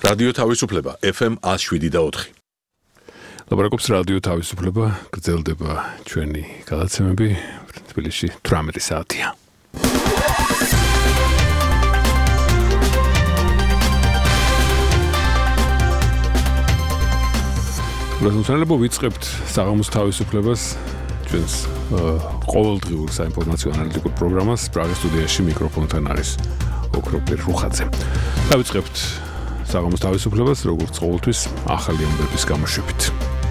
რადიო თავისუფლება FM 107.4. ლაპარაკობს რადიო თავისუფლება, გრძელდება ჩვენი გადაცემები, თბილისში 18 საათია. რასამსანებო ვიწყებთ საღამოს თავისუფლებას ჩვენს ყოველდღიურ საინფორმაციო ანალიტიკურ პროგრამას პრაღის სტუდიაში მიკროფონთან არის ოქროპირ რუხაძე. დავიწყებთ საღამოს თავისუფლებას როგორც ყოველთვის ახალი ამბების გამოშვებით.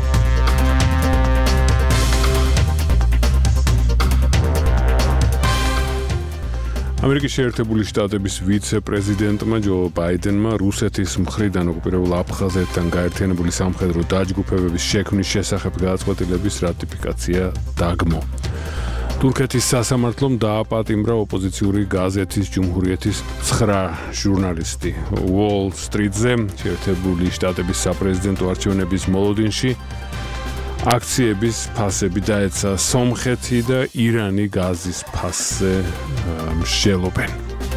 ამერიკის შეერთებული შტატების ვიცე-პრეზიდენტმა ჯო ბაიდენმა რუსეთის მხრიდან ოკუპირებულ აფხაზეთთან გაერთიანებული სამხედრო დაჯგუფებების შექმნის შესახებ გადაწყვეტილების რატიფიკაცია დაგმო. თურქეთის სასამართლომ დააპატიმრა ოპოზიციური გაზეთის ჯუმჰურიეთის 9 ჟურნალისტი. Wall Street-ზე შეერთებული შტატების საპრეზიდენტო არჩევნების მოლოდინში აქციების ფასები დაეცა სომხეთი და ირანი გაზის ფასზე მსჯელობენ.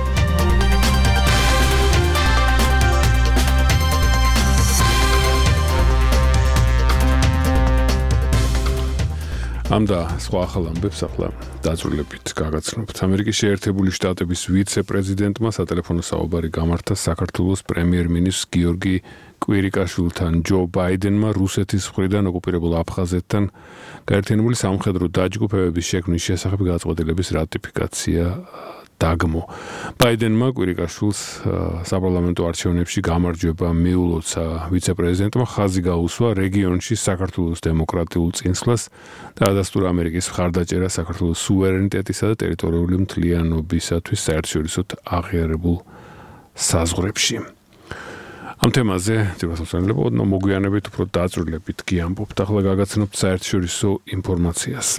ამ და სხვა ახალ ამბებს ახლა დაწვრილებით გაგაცნობთ. ამერიკის შეერთებული შტატების ვიცე-პრეზიდენტმა სატელეფონო საუბარი გამართა საქართველოს პრემიერ-მინისტრ გიორგი კვირიკაშვილთან. ჯო ბაიდენმა რუსეთის მხრიდან ოკუპირებულ აფხაზეთთან გაერთიანებული სამხედრო დაჯგუფებების შექმნის შესახებ გადაწყვეტილების რატიფიკაცია დაგმო. ბაიდენმა კვირიკაშვილს საპარლამენტო არჩევნებში გამარჯვება მიულოცა. ვიცე-პრეზიდენტმა ხაზი გაუსვა რეგიონში საქართველოს დემოკრატიულ წინსვლას და ადასტურა ამერიკის მხარდაჭერა საქართველოს სუვერენიტეტისა და ტერიტორიული მთლიანობისათვის საერთაშორისო აღიარებულ საზღვრებში. ამ თემაზე თვითონსწორებო მოგვიანებით უფრო დაწვრილებით კი ამბობთ. ახლა გაგაცნობთ საერთაშორისო ინფორმაციას.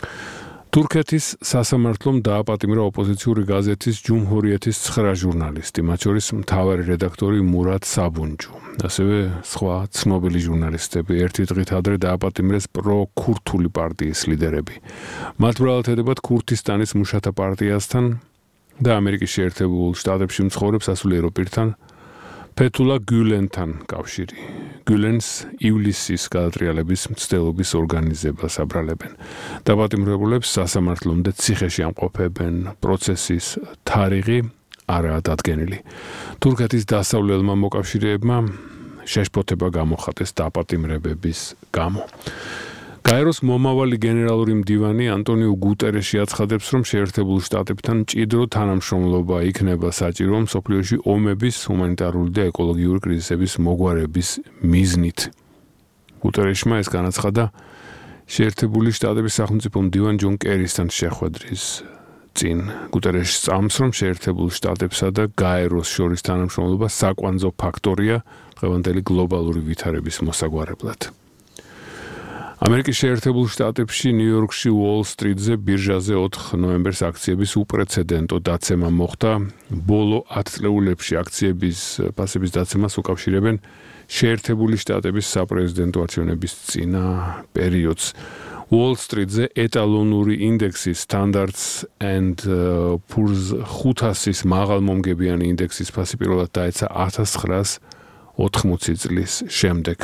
თურქეთის სასამართლომ დააპატიმრა ოპოზიციური გაზეთის ჯუმჰურიეთის 9 ჟურნალისტი, მათ შორის მთავარი რედაქტორი მურად საბუნჯუ, ასევე სხვა ცნობილი ჟურნალისტები. ერთი დღით ადრე დააპატიმრეს პრო-ქურთული პარტიის ლიდერები. მათ ბრალად ედებათ ქურთისტანის მუშათა პარტიასთან და ამერიკის შეერთებულ შტატებში მცხოვრებ სასულიერო პირთან ფეთულა გულენთან კავშირი. გულენს ივლისის გადატრიალების მცდელობის ორგანიზებას აბრალებენ. დაპატიმრებულებს სასამართლომდე ციხეში ამყოფებენ. პროცესის თარიღი არაა დადგენილი. თურქეთის დასავლელმა მოკავშირეებმა შეშფოთება გამოხატეს დაპატიმრებების გამო. გაეროს მომავალი გენერალური მდივანი ანტონიუ გუტერეში აცხადებს, რომ შეერთებულ შტატებთან მჭიდრო თანამშრომლობა იქნება საჭირო მსოფლიოში ომების, ჰუმანიტარული და ეკოლოგიური კრიზისების მოგვარების მიზნით. გუტერეშმა ეს განაცხადა შეერთებული შტატების სახელმწიფო მდივან ჯონ კერისთან შეხვედრის წინ. გუტერეში წამს, რომ შეერთებულ შტატებსა და გაეროს შორის თანამშრომლობა საკვანძო ფაქტორია დღევანდელი გლობალური ვითარების მოსაგვარებლად. ამერიკის შეერთებულ შტატებში ნიუ-იორკში Wall Street-ზე ბირჟაზე 4 ნოემბერს აქციების უპრეცედენტო დაცემა მოხდა. ბოლო 10 წლეულებში აქციების ფასების დაცემას უკავშირებენ შეერთებული შტატების საპრეზიდენტო არჩევნების წინა პერიოდს. Wall Street-ზე ეტალონური ინდექსი Standards and Poor's 500-ის მაღალმომგებიანი ინდექსის ფასი პირველად დაეცა 1980 წლის შემდეგ.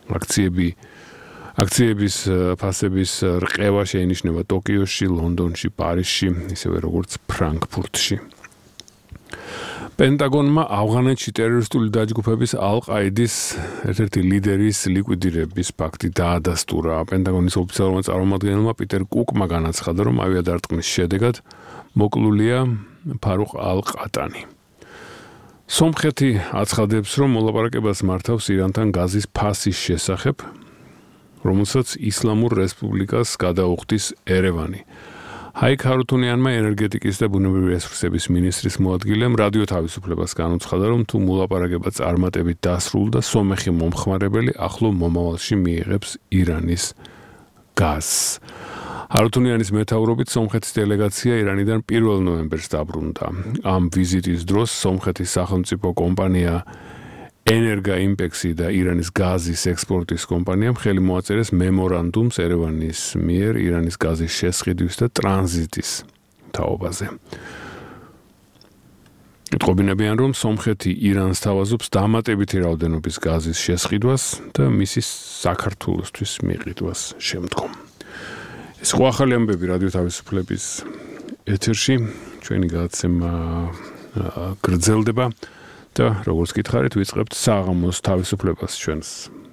აქციების ფასების რყევა შეინიშნება ტოკიოში, ლონდონში, პარიზში, ისევე როგორც ფრანკფურტში. პენტაგონმა ავღანეთში ტერორისტული დაჯგუფების ალ-ყაიდის ერთ-ერთი ლიდერის ლიკვიდირების ფაქტი დაადასტურა. პენტაგონის ოფიციალურმა წარმომადგენელმა პიტერ კუკმა განაცხადა, რომ ავიადარტყმის შედეგად მოკლულია ფარუხ ალ-ყატანი. სომხეთი აცხადებს, რომ მოლაპარაკებას მართავს ირანთან გაზის ფასის შესახებ, რომელსაც ისლამურ რესპუბლიკას გადაუხდის ერევანი. ჰაიკ ჰარუთუნიანმა ენერგეტიკის და ბუნებრივი რესურსების მინისტრის მოადგილემ რადიო თავისუფლებას განუცხადა, რომ თუ მოლაპარაკება წარმატებით დასრულდა, სომეხი მომხმარებელი ახლო მომავალში მიიღებს ირანის გაზს. ჰარუთუნიანის მეთაურობით სომხეთის დელეგაცია ირანიდან 1 ნოემბერს დაბრუნდა. ამ ვიზიტის დროს სომხეთის სახელმწიფო კომპანია ენერგაიმპექსი და ირანის გაზის ექსპორტის კომპანიამ ხელი მოაწერეს მემორანდუმს ერევანის მიერ ირანის გაზის შესყიდვის და ტრანზიტის თაობაზე. იტყობინებიან, რომ სომხეთი ირანს თავაზობს დამატებითი რაოდენობის გაზის შესყიდვას და მისი საქართველოსთვის მიყიდვას შემდგომ. ეს ხო ახალი ამბები რადიო თავისუფლების ეთერში, ჩვენი გადაცემა გრძელდება და როგორც გითხარით, ვიწყებთ საღამოს თავისუფლებას ჩვენს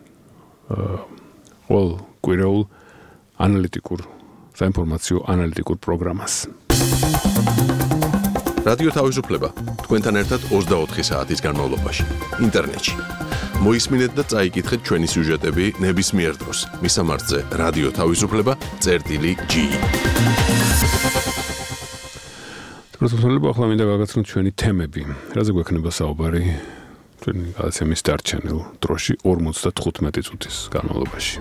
კვირეულ ანალიტიკურ საინფორმაციო ანალიტიკურ პროგრამას. რადიო თავისუფლება თქვენთან ერთად 24 საათის განმავლობაში ინტერნეტში. მოისმინეთ და წაიკითხეთ ჩვენი სიუჟეტები ნებისმიერ დროს. მისამართზე რადიო თავისუფლება.ge. პროცესორები ახლა მინდა გაგაცნოთ ჩვენი თემები. რაზე გვექნება საუბარი ჩვენი გადაცემის დარჩენილ დროში 55 წუთის განმავლობაში.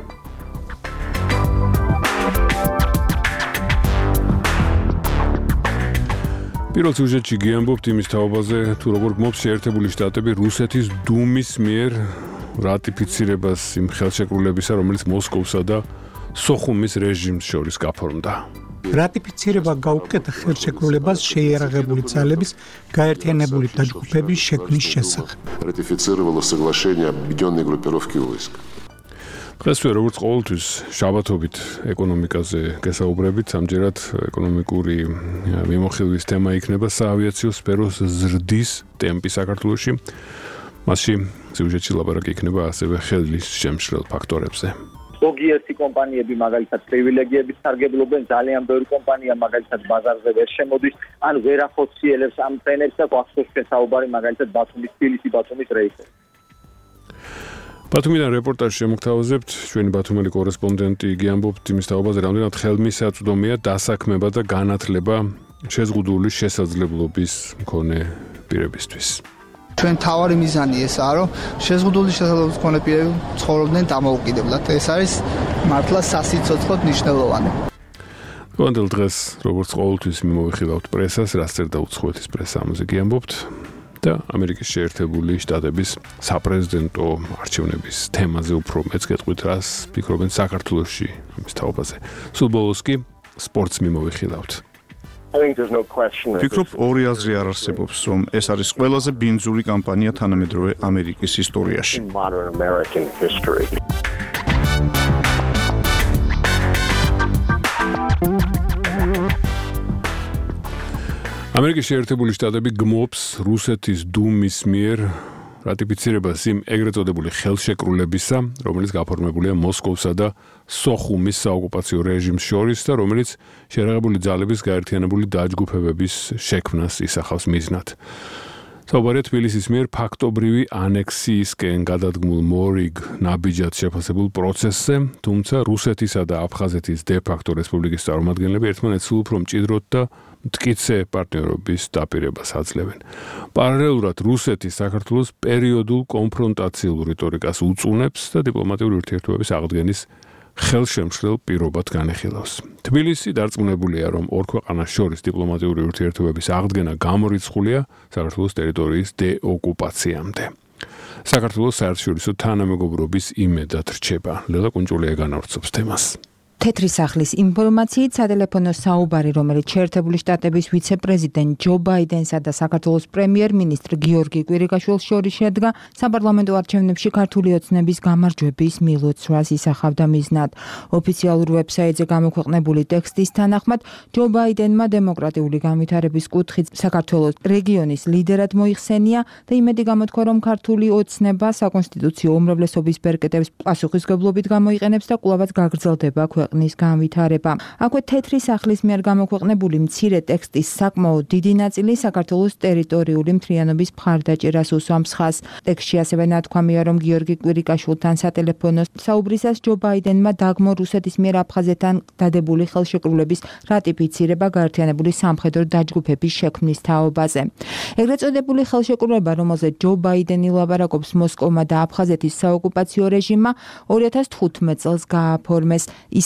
პირველ სიუჟეტში გიამბობთ იმის თაობაზე, თუ როგორ გმობს შეერთებული შტატები რუსეთის დუმის მიერ რატიფიცირებას იმ ხელშეკრულებისა, რომელიც მოსკოვსა და სოხუმის რეჟიმს შორის გაფორმდა. რატიფიცირება გაუკეთა ხელშეკრულებას შეიარაღებული ძალების გაერთიანებული დაჯგუფების შექმნის შესახებ. Ратифицировало соглашение объединенной группировки войск. დღესვე როგორც ყოველთვის შაბათობით ეკონომიკაზე გესაუბრებით, ამჯერად ეკონომიკური მიმოხილვის თემა იქნება საავიაციო სფეროს ზრდის ტემპი საქართველოში. მასში სიუჟეტში ლაპარაკი იქნება ასევე ხელის შემშლელ ფაქტორებზე. ზოგიერთი კომპანიები მაგალითად პრივილეგიების სარგებლობენ, ძალიან ბევრი კომპანია მაგალითად ბაზარზე ვერ შემოდის, ან ვერ ახორციელებს ამ ფენებს და გვახსოვს საუბარი მაგალითად ბათუმის თბილისი ბათუმის რეისზე. ბათუმიდან რეპორტაჟი შემოგთავაზებთ ჩვენი ბათუმელი კორესპონდენტი გიამბობთ იმის თაობაზე, რამდენად ხელმისაწვდომია დასაქმება და განათლება შეზღუდული შესაძლებლობის მქონე პირებისთვის. ჩვენ თავარი მიზანი ესაა, რომ შეზღუდული შესაძლებლობის მქონე პირები ცხოვრობდნენ დამოუკიდებლად. ეს არის მართლა სასიცოცხლოდ მნიშვნელოვანი. კონდელ დღეს როგორც ყოველთვის მიმოვიხილავთ პრესას, რაც წერდა უცხოეთის პრესა, ამაზე გიამბობთ. და ამერიკის შეერთებული შტატების საპრეზიდენტო არჩევნების თემაზე უფრო მეც გეტყვით, რას ფიქრობენ საქართველოში ამის თაობაზე. სულ ბოლოს კი სპორტს მიმოვიხილავთ. ვფიქრობ, ორი აზრი არ არსებობს, რომ ეს არის ყველაზე ბინძური კამპანია თანამედროვე ამერიკის ისტორიაში. ამერიკის შეერთებული შტატები გმობს რუსეთის დუმის მიერ რატიფიცირებას იმ ეგრეთ წოდებული ხელშეკრულებისა, რომელიც გაფორმებულია მოსკოვსა და სოხუმის საოკუპაციო რეჟიმს შორის და რომელიც შეიარაღებული ძალების გაერთიანებული დაჯგუფებების შექმნას ისახავს მიზნად. საუბარია თბილისის მიერ ფაქტობრივი ანექსიისკენ გადადგმულ მორიგ ნაბიჯად შეფასებულ პროცესზე, თუმცა რუსეთისა და აფხაზეთის დე-ფაქტო რესპუბლიკის წარმომადგენლები ერთმანეთს სულ უფრო მჭიდროდ და მტკიცე პარტნიორობის დაპირებას აძლევენ. პარალელურად რუსეთი საქართველოს პერიოდულ კონფრონტაციულ რიტორიკას უწუნებს და დიპლომატიური ურთიერთობების აღდგენის ხელშემშლელ პირობად განეხილავს. თბილისი დარწმუნებულია, რომ ორ ქვეყანას შორის დიპლომატიური ურთიერთობების აღდგენა გამორიცხულია საქართველოს ტერიტორიის დეოკუპაციამდე. საქართველოს საერთაშორისო თანამეგობრობის იმედად რჩება. ლელა კუნჭულია განავრცობს თემას. თეთრი სახლის ინფორმაციით სატელეფონო საუბარი, რომელიც შეერთებული შტატების ვიცე-პრეზიდენტ ჯო ბაიდენსა და საქართველოს პრემიერ-მინისტრ გიორგი კვირიკაშვილს შორის შედგა საპარლამენტო არჩევნებში ქართული ოცნების გამარჯვების მილოცვას ისახავდა მიზნად. ოფიციალურ ვებსაიტზე გამოქვეყნებული ტექსტის თანახმად, ჯო ბაიდენმა დემოკრატიული განვითარების კუთხით საქართველოს რეგიონის ლიდერად მოიხსენია და იმედი გამოთქვა, რომ ქართული ოცნება საკონსტიტუციო უმრავლესობის ბერკეტებს პასუხისმგებლობით გამოიყენებს და კვლავაც გაგრძელდება ქვეყნის განვითარება. აქვე თეთრი სახლის მიერ გამოქვეყნებული მცირე ტექსტის საკმაოდ დიდი ნაწილი საქართველოს ტერიტორიული მთლიანობის მხარდაჭერას უსვამს ხაზს. ტექსტში ასევე ნათქვამია, რომ გიორგი კვირიკაშვილთან სატელეფონო საუბრისას ჯო ბაიდენმა დაგმო რუსეთის მიერ აფხაზეთთან დადებული ხელშეკრულების რატიფიცირება გაერთიანებული სამხედრო დაჯგუფების შექმნის თაობაზე. ეგრეთ წოდებული ხელშეკრულება, რომელზეც ჯო ბაიდენი ლაპარაკობს მოსკოვმა და აფხაზეთის საოკუპაციო რეჟიმმა 2015 წელს გააფორმეს. ის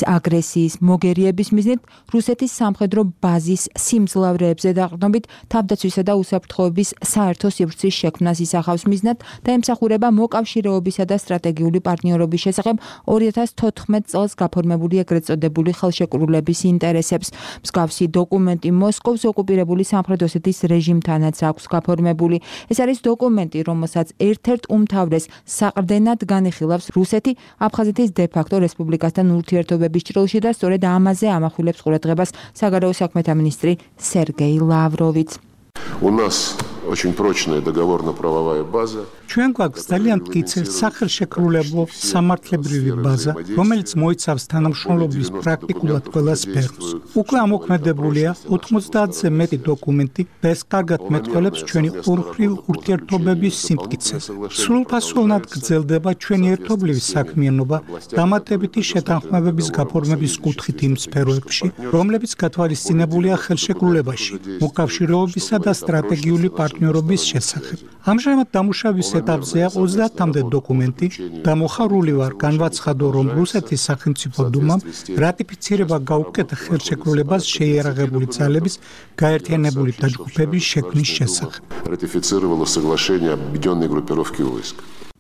აგრესიის, მოგერიების მიზნით რუსეთის სამხედრო ბაზის სიმძლავრეებზე დაყრდნობით თავდაცვისა და უსაფრთხოების საერთო სივრცის შექმნას ისახავს მიზნად და ემსახურება მოკავშირეობისა და სტრატეგიული პარტნიორობის შესახებ 2014 წელს გაფორმებული ეგრეთ წოდებული ხელშეკრულების ინტერესებს. მსგავსი დოკუმენტი მოსკოვს ოკუპირებული სამხრეთ ოსეთის რეჟიმთანაც აქვს გაფორმებული. ეს არის დოკუმენტი, რომელსაც ერთ-ერთ უმთავრეს საყრდენად განიხილავს რუსეთი აფხაზეთის დე-ფაქტო რესპუბლიკასთან ურთიერთობების ჭრილში და სწორედ ამაზე ამახვილებს ყურადღებას საგარეო საქმეთა მინისტრი სერგეი ლავროვიც. У нас очень прочная договорно-правовая база. ჩვენ გვაქვს ძალიან მტკიცე სახელშეკრულებო სამართლებრივი ბაზა, რომელიც მოიცავს თანამშრომლობის პრაქტიკულად ყველა სფეროს. უკვე ამოქმედებულია 90-ზე მეტი დოკუმენტი და ეს კარგად მეტყველებს ჩვენი ორმხრივ ურთიერთობების სიმტკიცეს. სრულფასოვნად გრძელდება ჩვენი ერთობლივი საქმიანობა დამატებითი შეთანხმებების გაფორმების კუთხით იმ სფეროებში, რომლებიც გათვალისწინებულია ხელშეკრულებაში, მოკავშირეობისა და სტრატეგიული პარტნიორობის შესახებ. ამჟამად დამუშავების ეტაპზეა 30-მდე დოკუმენტი და მოხარული ვარ განვაცხადო, რომ რუსეთის სახელმწიფო დუმამ რატიფიცირება გაუკეთა ხელშეკრულებას შეიარაღებული ძალების გაერთიანებული დაჯგუფების შექმნის შესახებ. Ратифицировало соглашение объединенной группировки войск.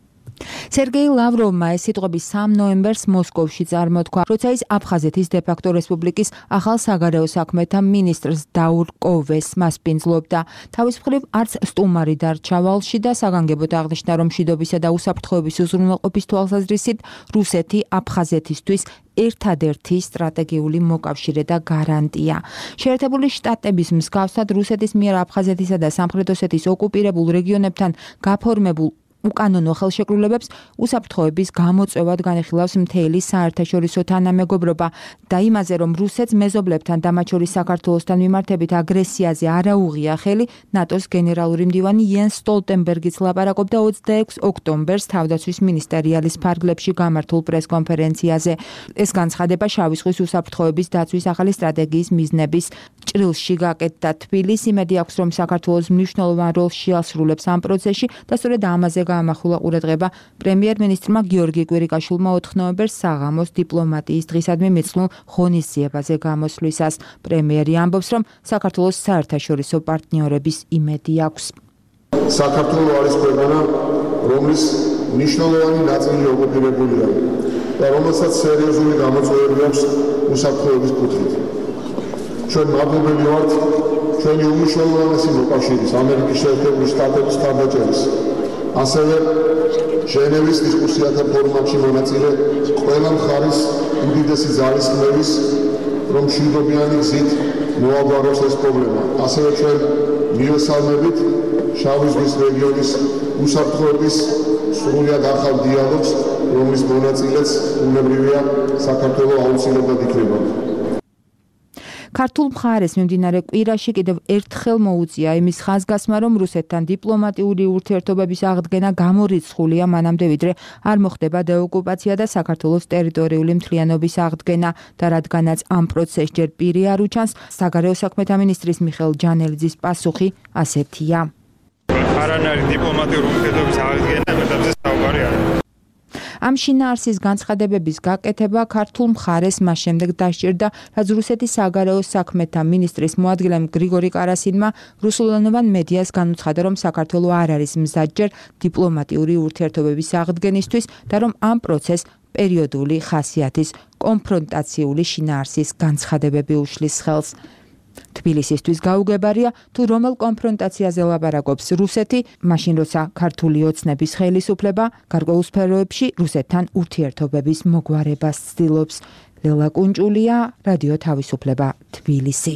სერგეი ლავროვმა ეს სიტყვები 3 ნოემბერს მოსკოვში წარმოთქვა, როცა ის აფხაზეთის დე-ფაქტო რესპუბლიკის ახალ საგარეო საქმეთა მინისტრს დაურ კოვეს მასპინძლობდა. თავის მხრივ არც სტუმარი დარჩა ვალში და საგანგებოდ აღნიშნა, რომ მშვიდობისა და უსაფრთხოების უზრუნველყოფის თვალსაზრისით რუსეთი აფხაზეთისთვის ერთადერთი სტრატეგიული მოკავშირე და გარანტია. შეერთებული შტატების მსგავსად რუსეთის მიერ აფხაზეთისა და სამხრეთ ოსეთის ოკუპირებულ რეგიონებთან გაფორმებულ უკანონო ხელშეკრულებებს უსაფრთხოების გამოწვევად განიხილავს მთელი საერთაშორისო თანამეგობრობა და იმაზე, რომ რუსეთს მეზობლებთან და მათ შორის საქართველოსთან მიმართებით აგრესიაზე არ აუღია ხელი, ნატოს გენერალური მდივანი იენს სტოლტენბერგიც ლაპარაკობდა 26 ოქტომბერს თავდაცვის მინისტერიალის ფარგლებში გამართულ პრესკონფერენციაზე. ეს განცხადება შავი ზღვის უსაფრთხოების დაცვის ახალი სტრატეგიის მიზნების ჭრილში გაკეთდა. თბილისი იმედი აქვს, რომ საქართველოს მნიშვნელოვან როლს შეასრულებს ამ პროცესში და სწორედ ამაზე გამახვილა ყურადღება პრემიერ-მინისტრმა გიორგი კვირიკაშვილმა 4 ნოემბერს საღამოს დიპლომატიის დღისადმი მიცნულ ღონისძიებაზე გამოსვლისას. პრემიერი ამბობს, რომ საქართველოს საერთაშორისო პარტნიორების იმედი აქვს. საქართველო არის ქვეყანა, რომლის მნიშვნელოვანი ნაწილი ოკუპირებულია და რომელსაც სერიოზული გამოწვევები აქვს უსაფრთხოების კუთხით. ჩვენ მადლობელი ვართ ჩვენი უმნიშვნელოვანესი მოკავშირის ამერიკის შეერთებული შტატების მხარდაჭერის, ასევე ჟენევის დისკუსიათა ფორმატში მონაწილე ყველა მხარის უდიდესი ძალისხმევის, რომ მშვიდობიანი გზით მოაგვაროს ეს პრობლემა. ასევე ჩვენ მივესალმებით შავი ზღვის რეგიონის უსაფრთხოების სრულად ახალ დიალოგს, რომლის მონაწილეც უნებრივია საქართველო აუცილებლად იქნება. ქართულ მხარეს მიმდინარე კვირაში კიდევ ერთხელ მოუწია იმის ხაზგასმა, რომ რუსეთთან დიპლომატიური ურთიერთობების აღდგენა გამორიცხულია მანამდე, ვიდრე არ მოხდება დეოკუპაცია და საქართველოს ტერიტორიული მთლიანობის აღდგენა და რადგანაც ამ პროცესს ჯერ პირი არ უჩანს, საგარეო საქმეთა მინისტრის მიხეილ ჯანელიძის პასუხი ასეთია. არანაირი დიპლომატიური ურთიერთობის აღდგენა მეტებზე საუბარი არ არის. ამ შინაარსის განცხადებების გაკეთება ქართულ მხარეს მას შემდეგ დასჭირდა, რაც რუსეთის საგარეო საქმეთა მინისტრის მოადგილემ გრიგორი კარასინმა რუსულენოვან მედიას განუცხადა, რომ საქართველო არ არის მზადჯერ დიპლომატიური ურთიერთობების აღდგენისთვის და რომ ამ პროცესს პერიოდული ხასიათის კონფრონტაციული შინაარსის განცხადებები უშლის ხელს. თბილისისთვის გაუგებარია, თუ რომელ კონფრონტაციაზე ლაპარაკობს რუსეთი, მაშინ როცა ქართული ოცნების ხელისუფლება გარკვეულ სფეროებში რუსეთთან ურთიერთობების მოგვარებას ცდილობს. ლელა კუნჭულია, რადიო თავისუფლება, თბილისი.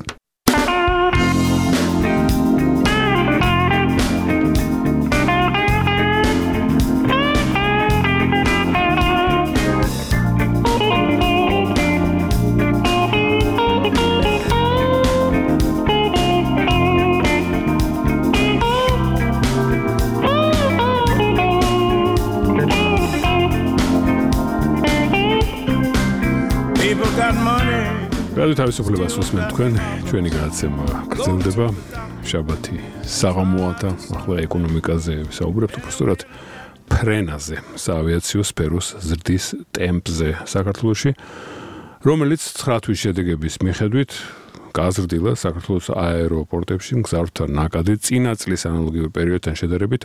რადიო თავისუფლებას უსმენთ თქვენ, ჩვენი გადაცემა გრძელდება. შაბათი საღამოა და ახლა ეკონომიკაზე ვისაუბრებთ, უბრალოდ ფრენაზე, საავიაციო სფეროს ზრდის ტემპზე საქართველოში. რომელიც 9 თვის შედეგების მიხედვით გაზრდილა საქართველოს აეროპორტებში მგზავრთა ნაკადი წინა წლის ანალოგიურ პერიოდთან შედარებით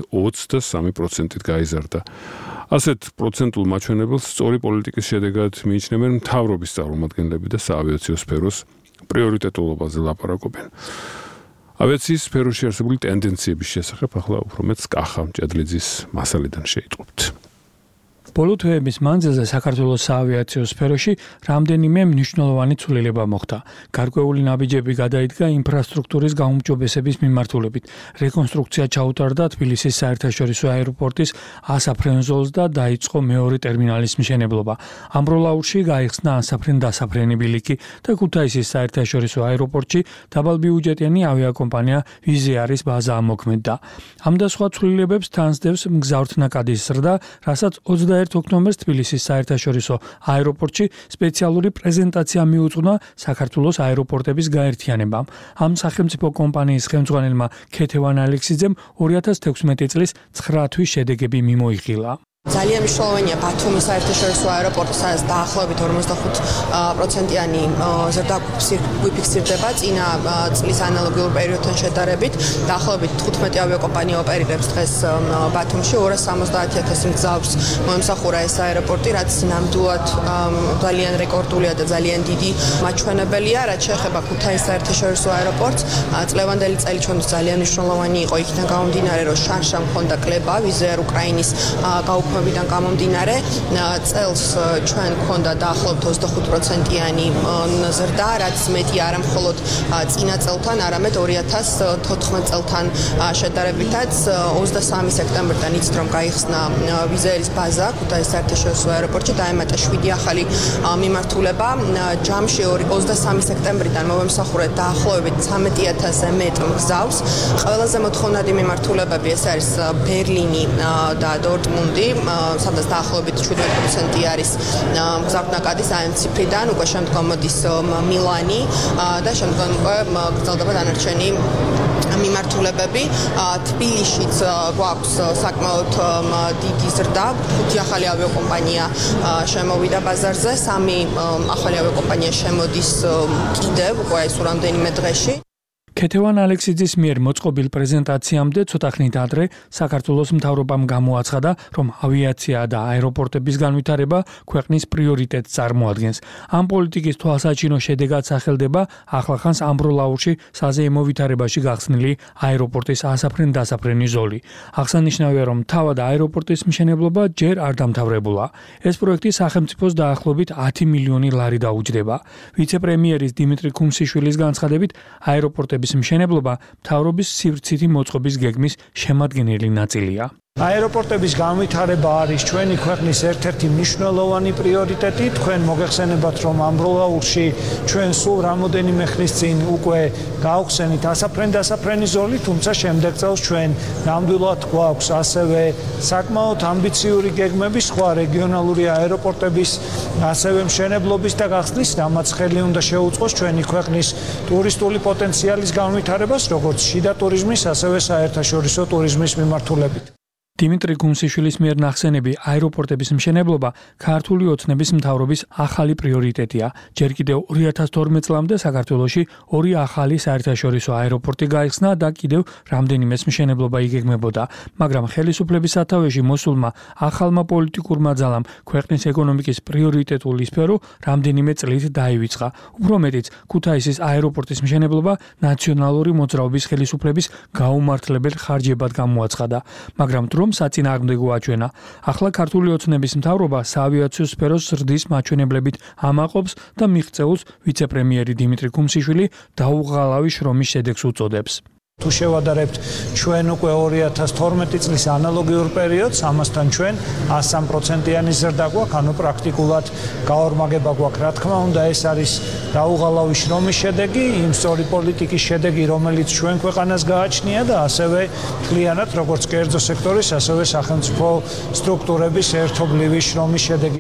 23%-ით გაიზარდა. ასეთ პროცენტულ მაჩვენებელს სწორი პოლიტიკის შედეგად მიიჩნევენ მთავრობის წარმომადგენლები და საავიაციო სფეროს პრიორიტეტულობაზე ლაპარაკობენ. ავიაციის სფეროში არსებული ტენდენციების შესახებ ახლა უფრო მეტს კახა ჭედლიძის მასალიდან შეიტყობთ. ბოლო თვეების მანძილზე საქართველოს საავიაციო სფეროში რამდენიმე მნიშვნელოვანი ცვლილება მოხდა. გარკვეული ნაბიჯები გადაიდგა ინფრასტრუქტურის გაუმჯობესების მიმართულებით. რეკონსტრუქცია ჩაუტარდა თბილისის საერთაშორისო აეროპორტის ასაფრენ-ზოლს და დაიწყო მეორე ტერმინალის მშენებლობა. ამბროლაურში გაიხსნა ასაფრენ-დასაფრენი ბილიკი და ქუთაისის საერთაშორისო აეროპორტში დაბალბიუჯეტიანი ავიაკომპანია ვიზეარის ბაზა ამოქმედდა. ამ და სხვა ცვლილებებს თანსდევს მგზავრთნაკადის ზრდა, რასაც 21 ოქტომბერს თბილისის საერთაშორისო აეროპორტში სპეციალური პრეზენტაცია მიუძღვნა საქართველოს აეროპორტების გაერთიანებამ. ამ სახელმწიფო კომპანიის ხელმძღვანელმა ქეთევან ალექსიძემ 2016 წლის 9 თვის შედეგები მიმოიხილა. ძალიან მნიშვნელოვანია ბათუმის საერთაშორისო აეროპორტი, სადაც დაახლოებით 45%-იანი ზრდა გვიფიქსირდება წინა წლის ანალოგიურ პერიოდთან შედარებით. დაახლოებით 15 ავიაკომპანია ოპერირებს დღეს ბათუმში, 270,000 მგზავრს მოემსახურა ეს აეროპორტი, რაც ნამდვილად ძალიან რეკორდულია და ძალიან დიდი მაჩვენებელია, რაც შეეხება ქუთაისის საერთაშორისო აეროპორტს. წლევანდელი წელი ჩვენთვის ძალიან მნიშვნელოვანი იყო, იქიდან გამომდინარე, რომ შანშა მქონდა კლება ვიზეარ უკრაინის გაუქმებიდან გამომდინარე, წელს ჩვენ გქონდა დაახლოებით 25%-იანი ზრდა, რაც მეტი არა მხოლოდ წინა წელთან, არამედ 2014 წელთან შედარებითაც. 23 სექტემბრიდან იცით, რომ გაიხსნა ვიზეარის ბაზა ქუთაისის საერთაშორისო აეროპორტში, დაემატა 7 ახალი მიმართულება. ჯამში 23 სექტემბრიდან მოვემსახურეთ დაახლოებით 13,000-ზე მეტ მგზავრს. ყველაზე მოთხოვნადი მიმართულებები ეს არის ბერლინი და დორტმუნდი, სადაც დაახლოებით 17% არის მგზავრთნაკადის ამ ციფრიდან, უკვე შემდგომ მოდის მილანი და შემდგომ უკვე გრძელდება დანარჩენი მიმართულებები. თბილისშიც გვაქვს საკმაოდ დიდი ზრდა, 5 ახალი ავიაკომპანია შემოვიდა ბაზარზე, 3 ახალი ავიაკომპანია შემოდის კიდევ უკვე ეს რამდენიმე დღეში. ქეთევან ალექსიძის მიერ მოწყობილ პრეზენტაციამდე ცოტა ხნით ადრე საქართველოს მთავრობამ გამოაცხადა, რომ ავიაცია და აეროპორტების განვითარება ქვეყნის პრიორიტეტს წარმოადგენს. ამ პოლიტიკის თვალსაჩინო შედეგად სახელდება ახლახანს ამბროლაურში საზეიმო ვითარებაში გახსნილი აეროპორტის ასაფრენ-დასაფრენი ზოლი. აღსანიშნავია, რომ თავად აეროპორტის მშენებლობა ჯერ არ დამთავრებულა. ეს პროექტი სახელმწიფოს დაახლოებით 10 მილიონი ლარი დაუჯდება. ვიცე-პრემიერის დიმიტრი ქუმსიშვილის განცხადებით, აეროპორტების მშენებლობა მთავრობის სივრცითი მოწყობის გეგმის შემადგენელი ნაწილია. აეროპორტების განვითარება არის ჩვენი ქვეყნის ერთ-ერთი მნიშვნელოვანი პრიორიტეტი. თქვენ მოგეხსენებათ, რომ ამბროლაურში ჩვენ სულ რამოდენიმე ხნის წინ უკვე გავხსენით ასაფრენ-დასაფრენი ზოლი, თუმცა შემდეგ წელს ჩვენ ნამდვილად გვაქვს ასევე საკმაოდ ამბიციური გეგმები სხვა რეგიონალური აეროპორტების ასევე მშენებლობის და გახსნის, რამაც ხელი უნდა შეუწყოს ჩვენი ქვეყნის ტურისტული პოტენციალის განვითარებას, როგორც შიდა ტურიზმის, ასევე საერთაშორისო ტურიზმის მიმართულებით. დიმიტრი ქუმსიშვილის მიერ ნახსენები აეროპორტების მშენებლობა ქართული ოცნების მთავრობის ახალი პრიორიტეტია. ჯერ კიდევ 2012 წლამდე საქართველოში 2 ახალი საერთაშორისო აეროპორტი გაიხსნა და კიდევ რამდენიმეს მშენებლობა იგეგმებოდა, მაგრამ ხელისუფლების სათავეში მოსულმა ახალმა პოლიტიკურმა ძალამ ქვეყნის ეკონომიკის პრიორიტეტული სფერო რამდენიმე წლით დაივიწყა. უფრო მეტიც, ქუთაისის აეროპორტის მშენებლობა ნაციონალური მოძრაობის ხელისუფლების გაუმართლებელ ხარჯებად გამოაცხადა, მაგრამ საწინააღმდეგო აჩვენა. ახლა ქართული ოცნების მთავრობა საავიაციო სფეროს ზრდის მაჩვენებლებით ამაყობს და მიღწეულს ვიცე-პრემიერი დიმიტრი ქუმსიშვილი დაუღალავი შრომის შედეგს უწოდებს. თუ შევადარებთ ჩვენ უკვე 2012 წლის ანალოგიურ პერიოდს, ამასთან ჩვენ 103%-იანი ზრდა გვაქვს, ანუ პრაქტიკულად გაორმაგება გვაქვს. რა თქმა უნდა, ეს არის დაუღალავი შრომის შედეგი, იმ სწორი პოლიტიკის შედეგი, რომელიც ჩვენ ქვეყანას გააჩნია და ასევე მთლიანად როგორც კერძო სექტორის, ასევე სახელმწიფო სტრუქტურების ერთობლივი შრომის შედეგი.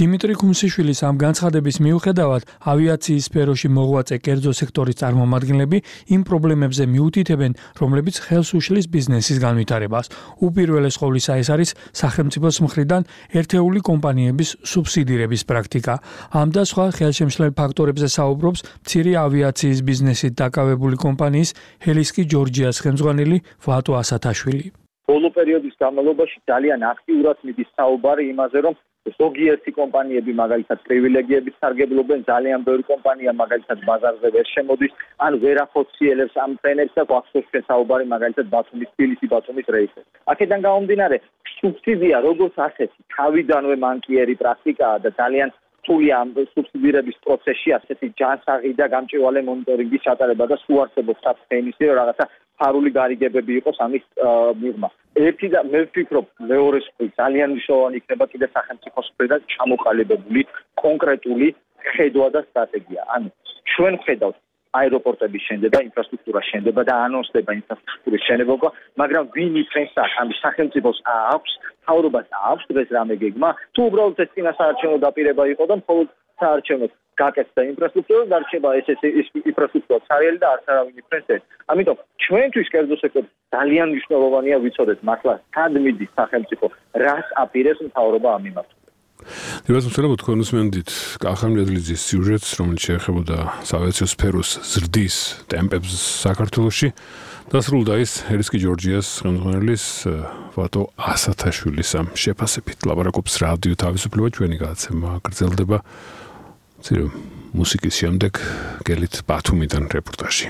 დიმიტრი ქუმსიშვილის ამ განცხადების მიუხედავად ავიაციის სფეროში მოღვაწე კერძო სექტორის წარმომადგენლები იმ პრობლემებზე მიუთითებენ, რომლებიც ხელს უშლის ბიზნესის განვითარებას. უპირველეს ყოვლისა ეს არის სახელმწიფოს მხრიდან ერთეული კომპანიების სუბსიდირების პრაქტიკა. ამ და სხვა ხელშემშლელ ფაქტორებზე საუბრობს მცირე ავიაციის ბიზნესით დაკავებული კომპანიის ჰელისკი ჯორჯიას ხელმძღვანელი ვატო ასათაშვილი. ბოლო პერიოდის განმავლობაში ძალიან აქტიურად მიდის საუბარი იმაზე, რომ ზოგიერთი კომპანიები მაგალითად პრივილეგიებით სარგებლობენ, ძალიან ბევრი კომპანია მაგალითად ბაზარზე ვერ შემოდის, ან ვერ ახორციელებს ამ ტრენებს და გვახსოვს საუბარი მაგალითად ბათუმის, თბილისის ბათუმის რეისებს. აქედან გამომდინარე, სუბსიდია როგორც ასეთი თავიდანვე მანკიერი პრაქტიკაა და ძალიან რთულია ამ სუბსიდირების პროცესში ასეთი ჯანსაღი და გამჭვირვალე მონიტორინგის ჩატარება და სულ არსებობს თემისი, რომ რაღაცა ფარული გარიგებები იყოს ამის მიღმა. ერთი და მე ვფიქრობ, მეორე სკოლი ძალიან მნიშვნელოვანი იქნება კიდე სახელმწიფოს მხრიდან ჩამოყალიბებული კონკრეტული ხედვა და სტრატეგია. ანუ ჩვენ ვხედავთ აეროპორტების შენდება, ინფრასტრუქტურას შენდება და ანონსდება ინფრასტრუქტურის შენდება, მაგრამ ვინ იწენს ამ სახელმწიფოს აქვს, თავრობას აქვს დღეს რამე გეგმა, თუ უბრალოდ ეს წინასაარჩევნო დაპირება იყო და მხოლოდ საარჩევნო გაკეთდა ინფრასტრუქტურა, დარჩება ეს ინფრასტრუქტურა ცარიელი და არც არავინ იფრენს ეს. ამიტომ ჩვენთვის კერძო სექტორი ძალიან მნიშვნელოვანია ვიცოდეთ მართლა სად მიდის სახელმწიფო, რას აპირებს მთავრობა ამ მიმართულებით. Դրանց ուսումնասիրելով თქვენ ուսմენდით კახამლიაძლის სიუჟეტს, რომელიც შეეხებოდა საავიაციო სფეროს ზრდის ტემპებს საქართველოში, დასრულდა ის ჰელისკი ჯორჯიას ხელმძღვანელის ვატო ასათაშვილის ამ შეფასებით. ლაპარაკობს რადიო თავისუფლება, ჩვენი გადაცემა გრძელდება. ცირე მუსიკის შემდეგ გელით ბათუმიდან რეპორტაჟი.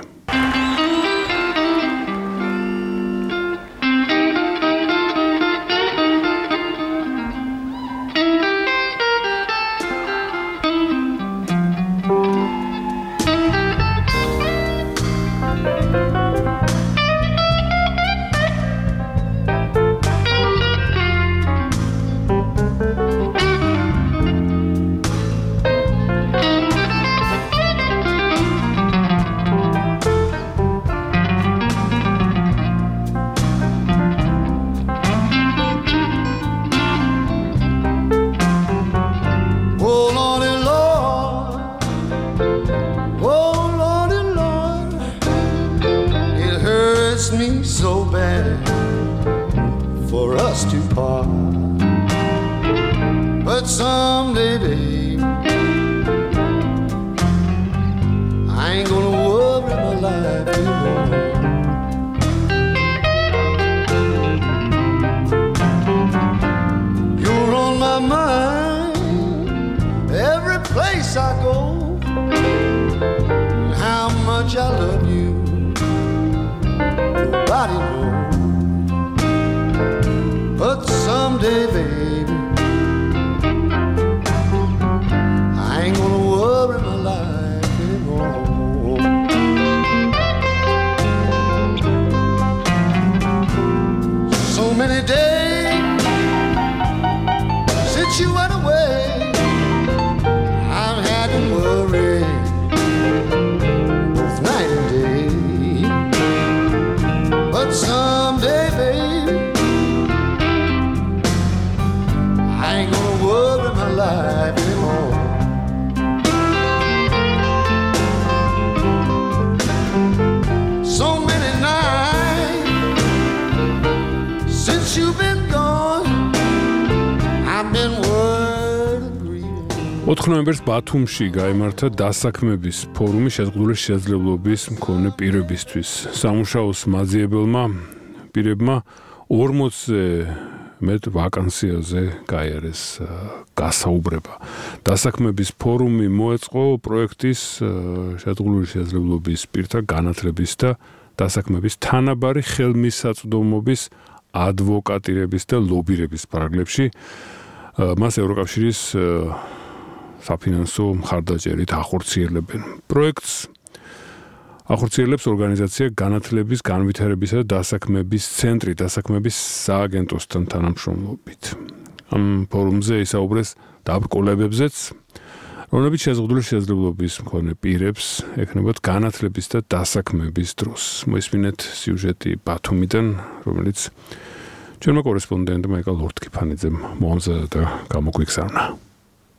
ნოემბერს ბათუმში გაიმართა დასაქმების ფორუმი შეზღუდული შესაძლებლობის მქონე პირებისთვის. სამუშაოს მაძიებელმა პირებმა 40-ზე მეტ ვაკანსიაზე გაიარეს გასაუბრება. დასაქმების ფორუმი მოეწყო პროექტის შეზღუდული შესაძლებლობის პირთა განათლების და დასაქმების თანაბარი ხელმისაწვდომობის ადვოკატირების და ლობირების პარაგლებში. მას ევროკავშირის საფინანსო მხარდაჭერით ახორციელებენ. პროექტს ახორციელებს ორგანიზაცია განათლების, განვითარებისა და დასაქმების ცენტრი დასაქმების სააგენტოსთან თანამშრომლობით. ამ ფორუმზე ისაუბრეს დაბრკოლებებზეც, რომლებიც შეზღუდული შესაძლებლობის მქონე პირებს ექნებათ განათლების და დასაქმების დროს. მოისმინეთ სიუჟეტი ბათუმიდან, რომელიც ჩვენმა კორესპონდენტმა ეკა ლორდ კიფანიძემ მომზადა და გამოგვიგზავნა.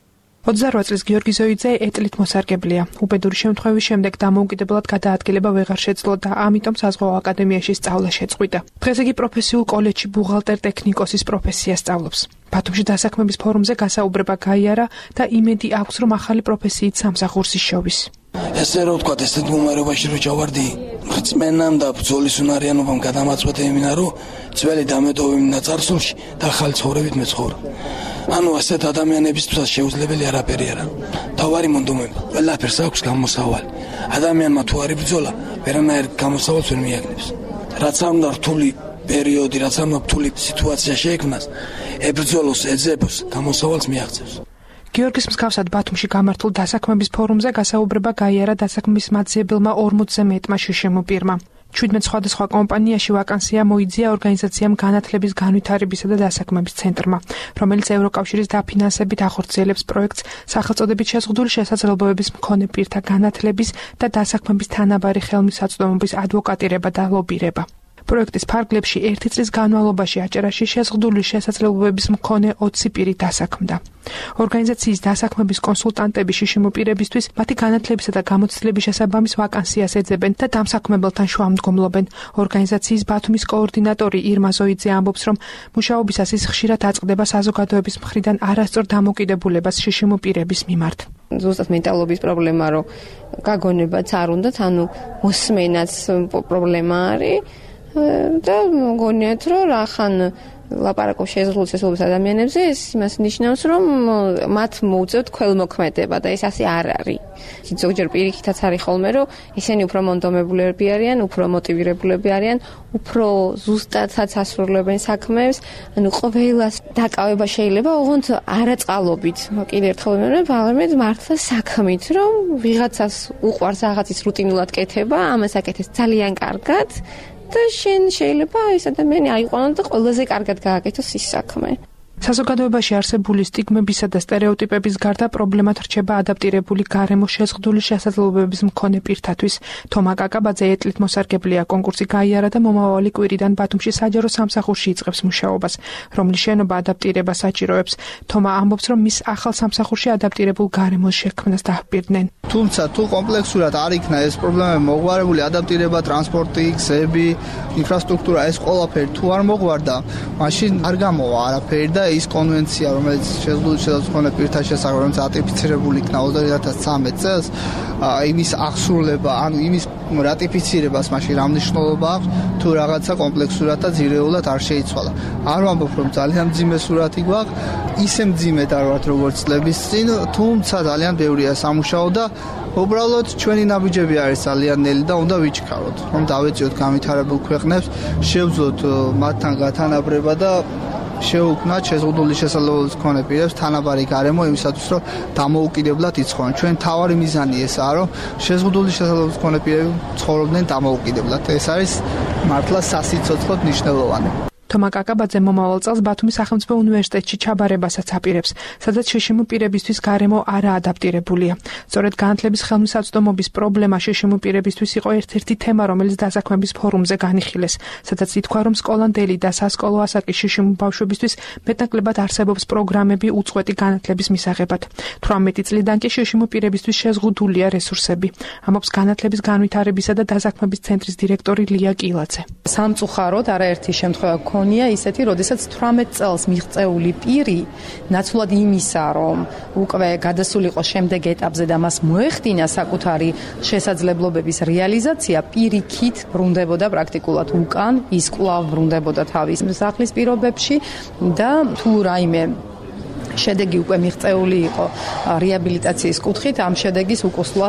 28 წლის გიორგი ზოიძე ეტლით მოსარგებლია. უბედური შემთხვევის შემდეგ დამოუკიდებლად გადაადგილება ვეღარ შეძლო და ამიტომ საზღვაო აკადემიაში სწავლა შეწყვიტა. დღეს იგი პროფესიულ კოლეჯში ბუღალტერ-ტექნიკოსის პროფესიას სწავლობს. ბათუმში დასაქმების ფორუმზე გასაუბრება გაიარა და იმედი აქვს, რომ ახალი პროფესიით სამსახურს იშოვის. ესე რომ ვთქვათ, ესეთ მომარობაში რო ჩავარდი, რწმენამ და ბრძოლის უნარიანობამ გადამაწყვეტე იმენა, რომ ძველი დამეტოვი ნაწარსულში და ახალი ცხოვრებით მეცხოვრა. ანუ ასეთ ადამიანებისთვის შეუძლებელი არაფერი არა. თავარი მონდომება, ყველაფერს აქვს გამოსავალი. ადამიანმა თუ არ იბრძოლა, ვერანაირ გამოსავალს ვერ მიაგნებს. რაც არ უნდა რთული პერიოდი, რაც არ უნდა რთული სიტუაცია შეექმნას, ებრძოლოს, ეძებოს, გამოსავალს მიაღწევს. გიორგის მსგავსად ბათუმში გამართულ დასაქმების ფორუმზე გასაუბრება გაიარა დასაქმების მაძიებელმა 40-ზე მეტმა შშმ პირმა. 17 სხვადასხვა კომპანიაში ვაკანსია მოიძია ორგანიზაციამ განათლების განვითარებისა და დასაქმების ცენტრმა, რომელიც ევროკავშირის დაფინანსებით ახორციელებს პროექტს სახელწოდებით შეზღუდული შესაძლებლობების მქონე პირთა განათლების და დასაქმების თანაბარი ხელმისაწვდომობის ადვოკატირება და ლობირება. პროექტის ფარგლებში 1 წლის განმავლობაში აჭარაში შეზღუდული შესაძლებლობების მქონე 20 პირი დასაქმდა. ორგანიზაციის დასაქმების კონსულტანტები შშმ პირებისთვის მათი განათლებისა და გამოცდილების შესაბამის ვაკანსიას ეძებენ და დამსაქმებელთან შუამდგომლობენ. ორგანიზაციის ბათუმის კოორდინატორი ირმა ზოიძე ამბობს, რომ მუშაობისას ის ხშირად აწყდება საზოგადოების მხრიდან არასწორ დამოკიდებულებას შშმ პირების მიმართ. ზუსტად მენტალობის პრობლემა, რომ გაგონებაც არ უნდათ, ანუ მოსმენაც პრობლემა არის. და მგონიათ, რომ რახან ლაპარაკობ შეზღუდულ შესაძლებლობის ადამიანებზე, ეს იმას ნიშნავს, რომ მათ მოუწევთ ქველმოქმედება და ეს ასე არ არის. ზოგჯერ პირიქითაც არის ხოლმე, რომ ისინი უფრო მონდომებულები არიან, უფრო მოტივირებულები არიან, უფრო ზუსტადაც ასრულებენ საქმეს, ანუ ყველას დაკავება შეიძლება ოღონდ არაწყალობით. კიდევ ერთხელ ვიმეორებ, არამედ მართლა საქმით, რომ ვიღაცას უყვარს რაღაცის რუტინულად კეთება, ამას აკეთებს ძალიან კარგად. და შენ შეიძლება ეს ადამიანი აიყვანო და ყველაზე კარგად გააკეთოს ის საქმე. საზოგადოებაში არსებული სტიგმებისა და სტერეოტიპების გარდა პრობლემად რჩება ადაპტირებული გარემო შეზღუდული შესაძლებლობების მქონე პირთათვის. თომა კაკაბაძე ეტლით მოსარგებლია, კონკურსი გაიარა და მომავალი კვირიდან ბათუმში საჯარო სამსახურში იწყებს მუშაობას, რომლის შენობა ადაპტირებას საჭიროებს. თომა ამბობს, რომ მის ახალ სამსახურში ადაპტირებულ გარემოს შექმნას დაჰპირდნენ. თუმცა თუ კომპლექსურად არ იქნა ეს პრობლემა მოგვარებული, ადაპტირება, ტრანსპორტი, გზები, ინფრასტრუქტურა, ეს ყველაფერი თუ არ მოგვარდა, მაშინ არ გამოვა არაფერი და ის კონვენცია, რომელიც შეზღუდული შესაძლებლობების პირთა შესახებ, რომელიც რატიფიცირებული იქნა 2013 წელს, იმის აღსრულება, ანუ იმის რატიფიცირებას მაშინ რა მნიშვნელობა აქვს, თუ რაღაცა კომპლექსურად და ძირეულად არ შეიცვალა. არ ვამბობ, რომ ძალიან მძიმე სურათი გვაქვს, ისე მძიმე და როგორც წლების წინ, თუმცა ძალიან ბევრია სამუშაო და უბრალოდ ჩვენი ნაბიჯები არის ძალიან ნელი და უნდა ვიჩქაროთ, რომ დავეწიოთ განვითარებულ ქვეყნებს, შევძლოთ მათთან გათანაბრება და შეუქმნათ შეზღუდული შესაძლებლობების მქონე პირებს თანაბარი გარემო იმისათვის, რომ დამოუკიდებლად იცხოვრონ. ჩვენ თავარი მიზანი ესაა, რომ შეზღუდული შესაძლებლობების მქონე პირები ცხოვრობდნენ დამოუკიდებლად. ეს არის მართლა სასიცოცხლოდ მნიშვნელოვანი. თომა კაკაბაძე მომავალ წელს ბათუმის სახელმწიფო უნივერსიტეტში ჩაბარებასაც აპირებს, სადაც შშმ პირებისთვის გარემო არაადაპტირებულია. სწორედ განათლების ხელმისაწვდომობის პრობლემა შშმ პირებისთვის იყო ერთ-ერთი თემა, რომელიც დასაქმების ფორუმზე განიხილეს, სადაც ითქვა, რომ სკოლანდელი და სასკოლო ასაკის შშმ ბავშვებისთვის მეტნაკლებად არსებობს პროგრამები უწყვეტი განათლების მისაღებად. 18 წლიდან კი შშმ პირებისთვის შეზღუდულია რესურსები, ამბობს განათლების განვითარებისა და დასაქმების ცენტრის დირექტორი ლია კილაძე. სამწუხაროდ არაერთი შემთხვევა ქონია ისეთი, როდესაც 18 წელს მიღწეული პირი ნაცვლად იმისა, რომ უკვე გადასულიყო შემდეგ ეტაპზე და მას მოეხდინა საკუთარი შესაძლებლობების რეალიზაცია, პირიქით ბრუნდებოდა პრაქტიკულად უკან, ის კვლავ ბრუნდებოდა თავის სახლის პირობებში და თუ რაიმე შედეგი უკვე მიღწეული იყო რეაბილიტაციის კუთხით, ამ შედეგის უკუსვლა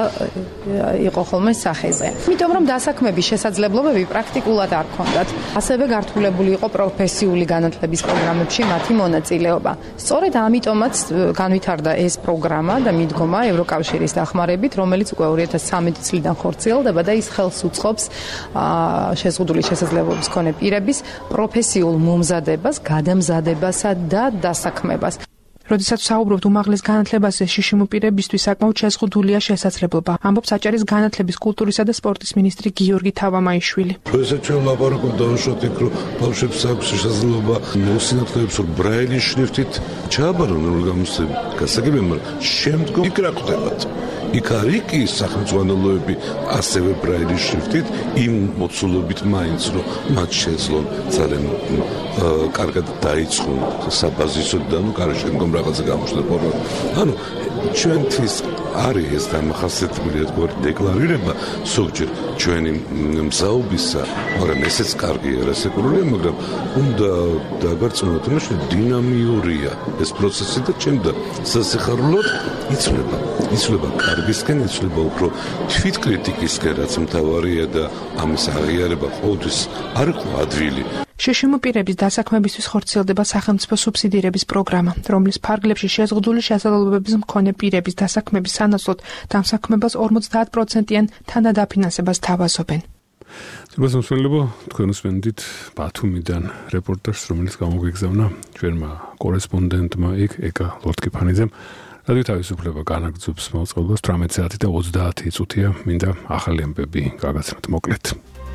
იყო ხოლმე სახეზე. იმიტომ რომ დასაქმების შესაძლებლობები პრაქტიკულად არ ჰქონდათ, ასევე გართულებული იყო პროფესიული განათლების პროგრამებში მათი მონაწილეობა. სწორედ ამიტომაც განვითარდა ეს პროგრამა და მიდგომა ევროკავშირის დახმარებით, რომელიც უკვე 2013 წლიდან ხორციელდება და ის ხელს უწყობს შეზღუდული შესაძლებლობების მქონე პირების პროფესიულ მომზადებას, გადამზადებასა და დასაქმებას. როდესაც საუბრობთ უმაღლეს განათლებაზე, შიშიმოპირებისთვის საკმაოდ შეზღუდულია შესაძლებლობა. ამბობს აჭარის განათლების, კულტურისა და სპორტის მინისტრი გიორგი თავამაიშვილი. როდესაც ჩვენ ლაპარაკობთ დავუშვათ იქ, რომ ბავშვებს აქვს შესაძლებლობა მოსინათლეებს ბრაილის შრიფტით ჩააბარონ გამოსცემ გასაგებია, მაგრამ შემდგომ იქ რა ხდებათ? იქ არის კი სახელმწიფოები ასევე ბრაილის შრიფტით იმ მოცულობით მაინც რომ მათ შეძლონ ძალიან კარგად დაიწყონ საბაზისო და კარგი შემდგომ რაღაცა გამოჩნდა ფორმა. ანუ ჩვენთვის არის ეს დამახასიათებელი ერთგვარი დეკლარირება ზოგჯერ ჩვენი მზაობისა, მაგრამ ესეც კარგია რასაკურველია, მაგრამ უნდა დაგარწმუნოთ იმაში, რომ დინამიურია ეს პროცესი და ჩემდა სასიხარულოდ იცვლება კარგისკენ, იცვლება უფრო თვითკრიტიკისკენ, რაც მთავარია და ამის აღიარება ყოველთვის არ იყო ადვილი. შიშიმოპირების დასაქმებისთვის ხორციელდება სახელმწიფო სუბსიდირების პროგრამა, რომლის ფარგლებში შეზღუდული შესაძლებლობების მქონე პირების დასაქმების სანაცვლოდ დამსაქმებას 50%-იან თანადაფინანსებას თავაზობენ. მოსმენლებო, თქვენ უსმენთ ბათუმიდან რეპორტაჟს, რომელიც გამოგვიგზავნა ჩვენმა კორესპონდენტმა იქ ეკა ლორთქიფანიძემ. რადიო თავისუფლება განაგრძობს მოწყობას 18 საათი და 30 წუთია, მინდა ახალი ამბები გაგაცნოთ მოკლედ.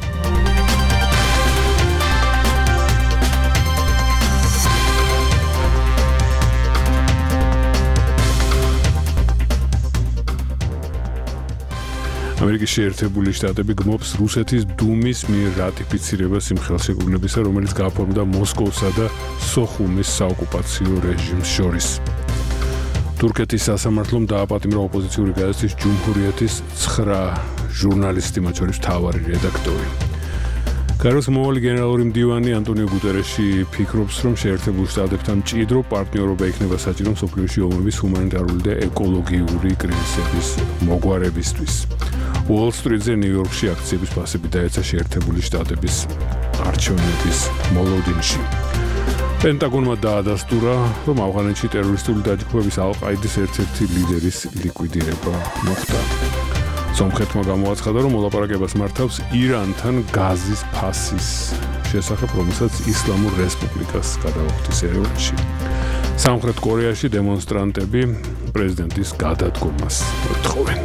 ამერიკის შეერთებული შტატები გმობს რუსეთის დუმის მიერ რატიფიცირებას იმ ხელშეკრულებისა, რომელიც გააფორმდა მოსკოვსა და სოხუმის საოკუპაციო რეჟიმს შორის. თურქეთის სასამართლომ დააპატიმრა ოპოზიციური გაზეთის ჯუმჰურიეთის 9 ჟურნალისტი, მათ შორის მთავარი რედაქტორი. გაროს მომავალი გენერალური მდივანი ანტონიო გუტერეში ფიქრობს, რომ შეერთებულ შტატებთან მჭიდრო პარტნიორობა იქნება საჭირო მსოფლიოში ომების, ჰუმანიტარული და ეკოლოგიური კრიზისების მოგვარებისთვის. Wall Street-ზე ნიუ-იორკში აქციების ფასები დაეცა შეერთებული შტატების არჩევნების მოლოდინში. პენტაგონმა დაადასტურა, რომ ავღანეთში ტერორისტული დაჯგუფების ალ-ყაიდის ერთ-ერთი ლიდერის ლიკვიდირება მოხდა. სომხეთმა გამოაცხადა, რომ მოლაპარაკებას მართავს ირანთან გაზის ფასის შესახებ, რომელსაც ისლამურ რესპუბლიკას გადაუხდის ერევნში. სამხრეთ კორეაში დემონსტრანტები პრეზიდენტის გადადგომას ეთხოვენ.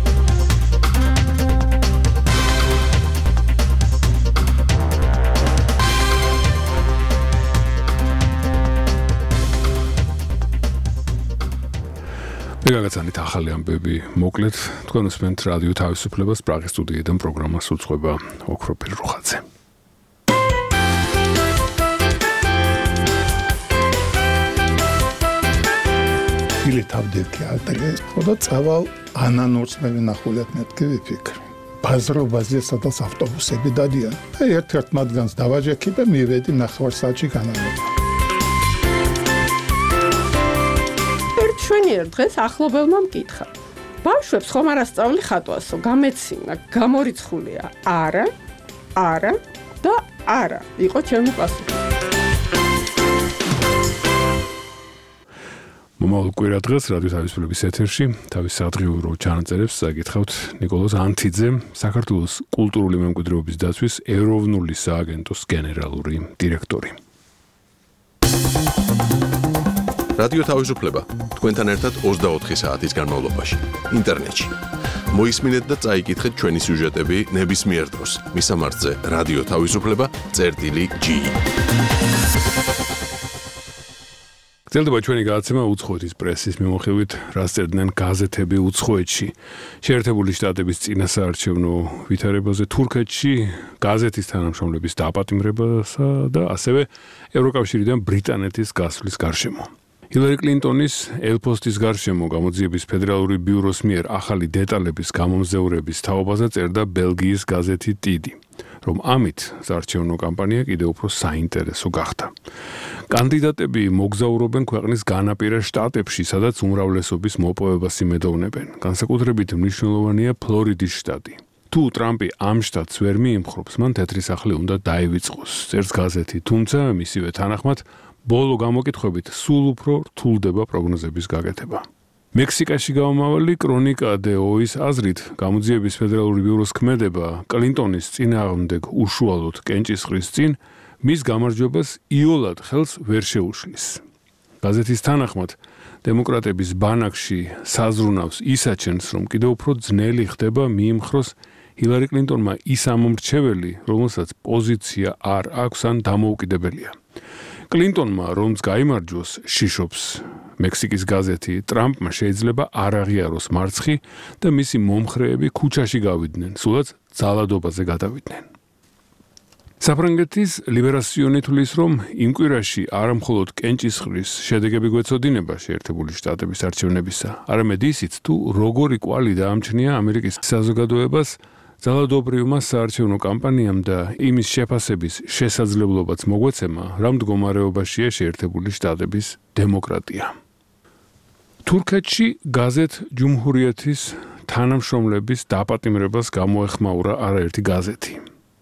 გაგაცანით ახალი ამბები მოკლედ თქვენ უსმენთ რადიო თავისუფლებას პრაღის სტუდიიდან პროგრამას უძღვება ოქროპირ რუხაძე. Bilетavdevki altele xoda წავალ ანანორსმევი ნახულეთ მეთქი ვიფიქრ. ბაზრობაზე სადაც ავტობუსები დადიან. ერთ-ერთ მათგანს დავაჯექი და მივედი ნახევარ საათში განავრება. შვენიერ დღეს ახლობელმა მკითხა. ბავშვებს ხომ არ ასწავლი ხატვასო, გამეცინა, გამორიცხულია? არა და არა, იყო ჩემი პასუხი. მომავალ კვირა დღეს რადიო თავისუფლების ეთერში თავის სადღიურო ჩანაწერებს საკითხავთ ნიკოლოზ ანთიძემ, საქართველოს კულტურული მემკვიდრეობის დაცვის ეროვნული სააგენტოს გენერალური დირექტორი. რადიო თავისუფლება თქვენთან ერთად 24 საათის განმავლობაში ინტერნეტში. მოისმინეთ და წაიკითხეთ ჩვენი სიუჟეტები ნებისმიერ დროს. მისამართზე რადიო თავისუფლება.gi. გრძელდება ჩვენი გადაცემა უცხოეთის პრესის მიმოხილვით, რაც წერდნენ გაზეთები უცხოეთში. შეერთებული შტატების წინასაარჩევნო ვითარებაზე თურქეთში გაზეთის თანამშრომლების დაპატიმრებასა და ასევე ევროკავშირიდან ბრიტანეთის გასვლის გარშემო. ჰილარი კლინტონის ელფოსტის გარშემო გამოძიების ფედერალური ბიუროს მიერ ახალი დეტალების გამომზევრების თაობაზე წერდა ბელგიის გაზეთი ტიდი, რომ ამით საარჩევნო კამპანია კიდევ უფრო საინტერესო გახდა. კანდიდატები მოგზაურობენ ქვეყნის განაპირა შტატებში, სადაც უმრავლესობის მოპოვებას იმედოვნებენ. განსაკუთრებით მნიშვნელოვანია ფლორიდის შტატი. თუ ტრამპი ამ შტატს ვერ მიიმხრობს, მან თეთრი სახლი უნდა დაივიწყოს, წერს გაზეთი, თუმცა მისივე თანახმად ბოლო გამოკითხვებით სულ უფრო რთულდება პროგნოზების გაკეთება. მექსიკაში გამომავალი კრონიკა დე ოის აზრით, გამოძიების ფედერალური ბიუროს ქმედება კლინტონის წინააღმდეგ უშუალოდ კენჭისყრის წინ მის გამარჯვებას იოლად ხელს ვერ შეუშლის. გაზეთის თანახმად დემოკრატების ბანაკში საზრუნავს ისაჩენს, რომ კიდევ უფრო ძნელი ხდება მიიმხროს ჰილარი კლინტონმა ის ამომრჩეველი, რომელსაც პოზიცია არ აქვს ან დამოუკიდებელია. კლინტონმა რომც გაიმარჯვოს, შიშობს მექსიკის გაზეთი, ტრამპმა შეიძლება არ აღიაროს მარცხი და მისი მომხრეები ქუჩაში გავიდნენ, სულაც ძალადობაზე გადავიდნენ. საფრანგეთის ლიბერაციონი თვლის, რომ იმ კვირაში არა მხოლოდ კენჭისყრის შედეგები გვეცოდინება შეერთებული შტატების არჩევნებისა, არამედ ისიც თუ როგორი კვალი დაამჩნია ამერიკის საზოგადოებას ძალადობრივმა საარჩევნო კამპანიამ და იმის შეფასების შესაძლებლობაც მოგვეცემა, რა მდგომარეობაშია შეერთებული შტატების დემოკრატია. თურქეთში გაზეთ ჯუმჰურიეთის თანამშრომლების დაპატიმრებას გამოეხმაურა არაერთი გაზეთი.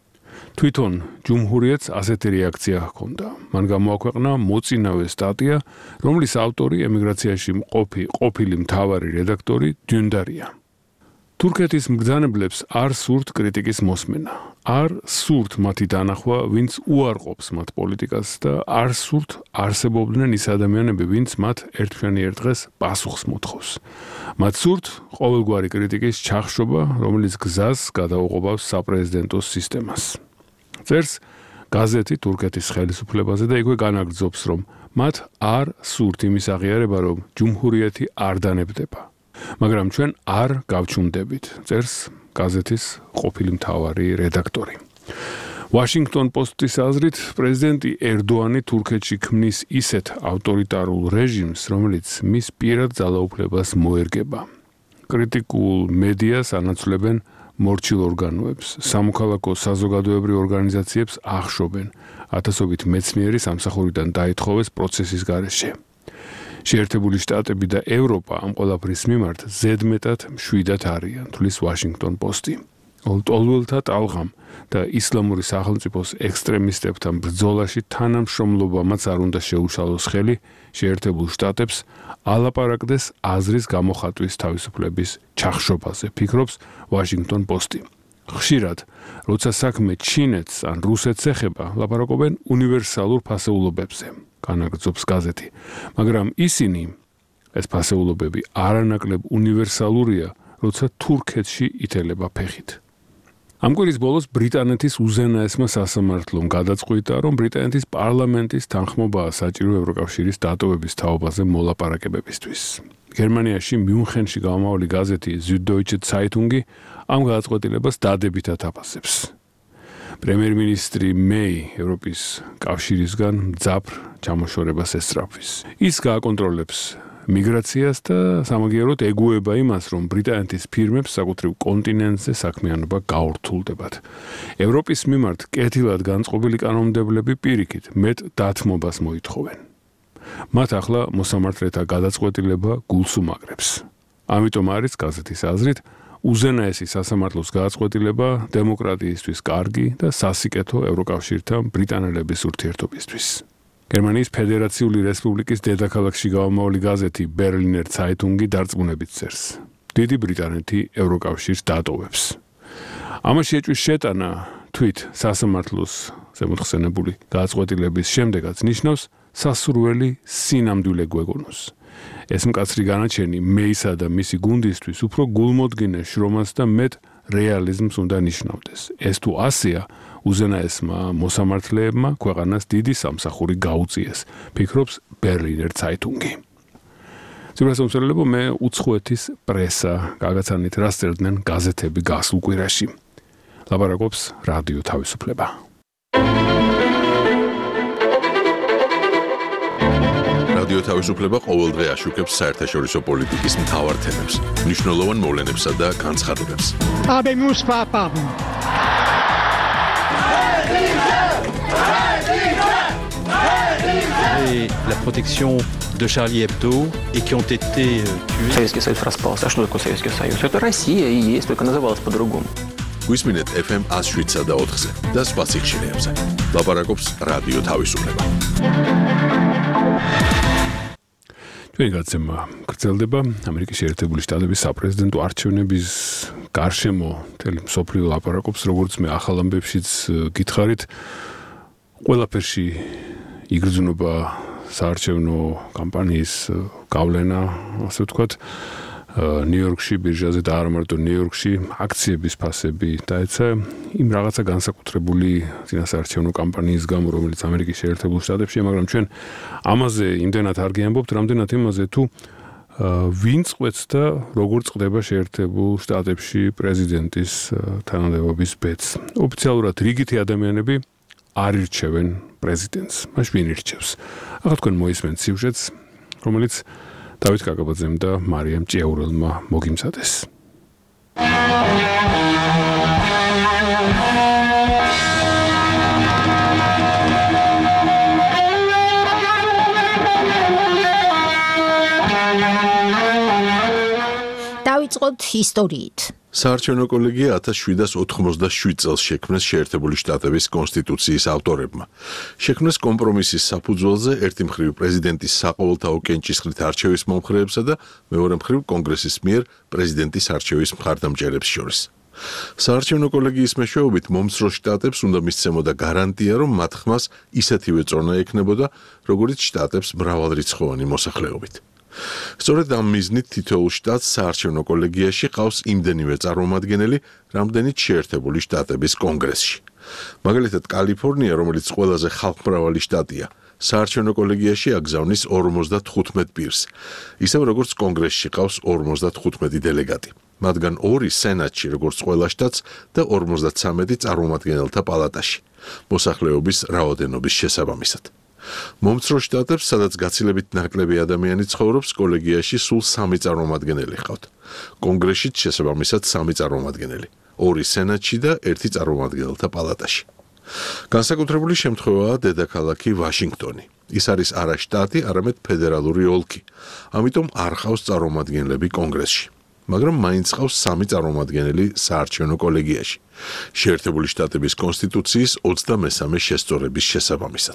თვითონ ჯუმჰურიეთს ასეთი რეაქცია ჰქონდა. მან გამოაქვეყნა მოწინავე სტატია, რომლის ავტორი ემიგრაციაში ყოფილი მთავარი რედაქტორი დუნდარია. თურქეთის მბრძანებლებს არ სურთ კრიტიკის მოსმენა. არ სურთ მათი დანახვა, ვინც უარყოფს მათ პოლიტიკას და არ სურთ არსებობდნენ ის ადამიანები, ვინც მათ ერთვენიერ დღეს პასუხს მოთხოვს. მათ სურთ ყოველგვარი კრიტიკის ჩახშობა, რომელიც გზას გადაუღობავს საპრეზიდენტო სისტემას. წერს გაზეთი თურქეთის ხელისუფლებაზე და იქვე განაგრძობს, რომ მათ არ სურთ იმის აღიარება, რომ ჯუმჰურიეთი არ დანებდება. მაგრამ ჩვენ არ გავჩუმდებით, წერს გაზეთის ყოფილი მთავარი რედაქტორი. Washington Post-ის აზრით, პრეზიდენტი ერდოანი თურქეთში ქმნის ისეთ ავტორიტარულ რეჟიმს, რომელიც მის პირად ძალაუფლებას მოერგება. კრიტიკულ მედიას ანაცვლებენ მორჩილ ორგანოებს, სამოქალაქო საზოგადოებრივ ორგანიზაციებს ახშობენ, ათასობით მეცნიერი სამსახურიდან დაითხოვეს პროცესის გარეშე. შეერთებული შტატები და ევროპა ამ ყველაფრის მიმართ ზედმეტად მშვიდად არიან, თვლის Washington Post-ი. ტოლველთა ტალღამ და ისლამური სახელმწიფოს ექსტრემისტებთან ბრძოლაში თანამშრომლობამაც არ უნდა შეუშალოს ხელი შეერთებულ შტატებს ალაპარაკდეს აზრის გამოხატვის თავისუფლების ჩახშობაზე, ფიქრობს Washington Post-ი. ხშირად, როცა საქმე ჩინეთს ან რუსეთს ეხება, ლაპარაკობენ უნივერსალურ ფასეულობებზე, განაგრძობს გაზეთი, მაგრამ ისინი, ეს ფასეულობები არანაკლებ უნივერსალურია, როცა თურქეთში ითელება ფეხით. ამ კვირის ბოლოს ბრიტანეთის უზენაესმა სასამართლომ გადაწყვიტა, რომ ბრიტანეთის პარლამენტის თანხმობაა საჭირო ევროკავშირის დატოვების თაობაზე მოლაპარაკებებისთვის. გერმანიაში მიუნხენში გამომავალი გაზეთი Süddeutsche Zeitung ამ გადაწყვეტილებას დადებითად აფასებს. პრემიერ-მინისტრი მეი ევროპის კავშირისგან მძაფრ ჩამოშორებას ესწრაფვის. ის გააკონტროლებს მიგრაციას და სამაგიეროდ ეგუება იმას, რომ ბრიტანეთის ფირმებს საკუთრივ კონტინენტზე საქმიანობა გაორთულდებათ. ევროპის მიმართ კეთილად განწყობილი კანონმდებლები პირიქით მეტ დათმობას მოითხოვენ. მათ ახლა მოსამართლეთა გადაწყვეტილება გულს უმაგრებს. ამიტომ არის გაზეთის აზრით უზენაესი სასამართლოს გადაწყვეტილება დემოკრატიისთვის კარგი და სასიკეთო ევროკავშირთან ბრიტანელების ურთიერთობისთვის. გერმანიის ფედერაციული რესპუბლიკის დედაქალაქში გამომავალი გაზეთი Berliner Zeitung დარწმუნებით წერს. დიდი ბრიტანეთი ევროკავშირს დატოვებს. ამაში ეჭვის შეტანა თვით სასამართლოს ზემოთხსენებული გადაწყვეტილების შემდეგაც ნიშნავს სასურველი სინამდვილე გვეგონოს. ეს მკაცრი განაჩენი მეისა და მისი გუნდისთვის უფრო გულმოდგინე შრომას და მეტ რეალიზმს უნდა ნიშნავდეს. ეს თუ ასეა, უზენაესმა მოსამართლეებმა ქვეყანას დიდი სამსახური გაუწიეს, ფიქრობს Berliner Zeitung. ცდილობ მე უცხოეთის პრესა გაგაცანით რა წერდნენ გაზეთები გასულ კვირაში. ლაპარაკობს რადიო თავისუფლება. რადიო თავისუფლება ყოველდღე აშუქებს საერთაშორისო პოლიტიკის მთავარ თემებს, მნიშვნელოვან მოვლენებსა და განცხადებებს. Et la protection de Charlie Hebdo et qui ont été tués. Советский Союз распался. А что такое Советский Союз? Это Россия и есть, только называлась по-другому. Გვისმინეთ FM 107 და 4-ზე და სხვა სიხშირეებზე. ლაპარაკობს რადიო თავისუფლება. ჩვენი გაცემა გრძელდება ამერიკის შეერთებული შტატების საპრეზიდენტო არჩევნების გარშემო მთელი მსოფლიო ლაპარაკობს, როგორც მე ახალ ამბებშიც გითხარით, ყველაფერში იგრძნობა საარჩევნო კამპანიის გავლენა, ასე ვთქვათ, ნიუ-იორკში ბირჟაზე და არა მარტო ნიუ-იორკში აქციების ფასები დაეცა იმ რაღაცა განსაკუთრებული წინასაარჩევნო კამპანიის გამო, რომელიც ამერიკის შეერთებულ შტატებშია, მაგრამ ჩვენ ამაზე იმდენად არ გიამბობთ, რამდენად იმაზე თუ ვინ წყვეტს და როგორ წყვდება შეერთებულ შტატებში პრეზიდენტის თანამდებობის ბედს. ოფიციალურად რიგითი ადამიანები არ ირჩევენ პრეზიდენტს. მაშინ ვინ ირჩევს? ახლა თქვენ მოისმენთ სიუჟეტს, რომელიც დავით კაკაბაძემ და მარიამ ჭიაურელმა მოგიმზადეს. დავიწყოთ ისტორიით. საარჩევნო კოლეგია 1787 წელს შექმნეს შეერთებული შტატების კონსტიტუციის ავტორებმა. შექმნეს კომპრომისის საფუძველზე ერთი მხრივ პრეზიდენტის საყოველთაო კენჭისყრით არჩევის მომხრეებსა და მეორე მხრივ კონგრესის მიერ პრეზიდენტის არჩევის მხარდამჭერებს შორის. საარჩევნო კოლეგიის მეშვეობით მომცრო შტატებს უნდა მისცემოდა გარანტია, რომ მათ ხმას ისეთივე წონა ექნებოდა, როგორც შტატებს მრავალრიცხოვანი მოსახლეობით. სწორედ ამ მიზნით თითოეულ შტატს საარჩევნო კოლეგიაში ყავს იმდენივე წარმომადგენელი, რამდენიც შეერთებული შტატების კონგრესში. მაგალითად, კალიფორნია, რომელიც ყველაზე ხალხმრავალი შტატია, საარჩევნო კოლეგიაში აგზავნის 55 პირს, ისევ როგორც კონგრესში ყავს 55 დელეგატი. მათგან 2 სენატში, როგორც ყველა შტატს და 53 წარმომადგენელთა პალატაში, მოსახლეობის რაოდენობის შესაბამისად. მომცრო შტატებს, სადაც გაცილებით ნაკლები ადამიანი ცხოვრობს, კოლეგიაში სულ 3 წარმომადგენელი ჰყავთ. კონგრესშიც შესაბამისად 3 წარმომადგენელი, 2 სენატში და 1 წარმომადგენელთა პალატაში. განსაკუთრებული შემთხვევაა დედაქალაქი ვაშინგტონი. ის არის არა შტატი, არამედ ფედერალური ოლქი. ამიტომ არ ჰყავს წარმომადგენლები კონგრესში. მაგრამ მაინც ჰყავს 3 წარმომადგენელი საარჩევნო კოლეგიაში. შეერთებული შტატების კონსტიტუციის 23 შესწორების შესაბამისად.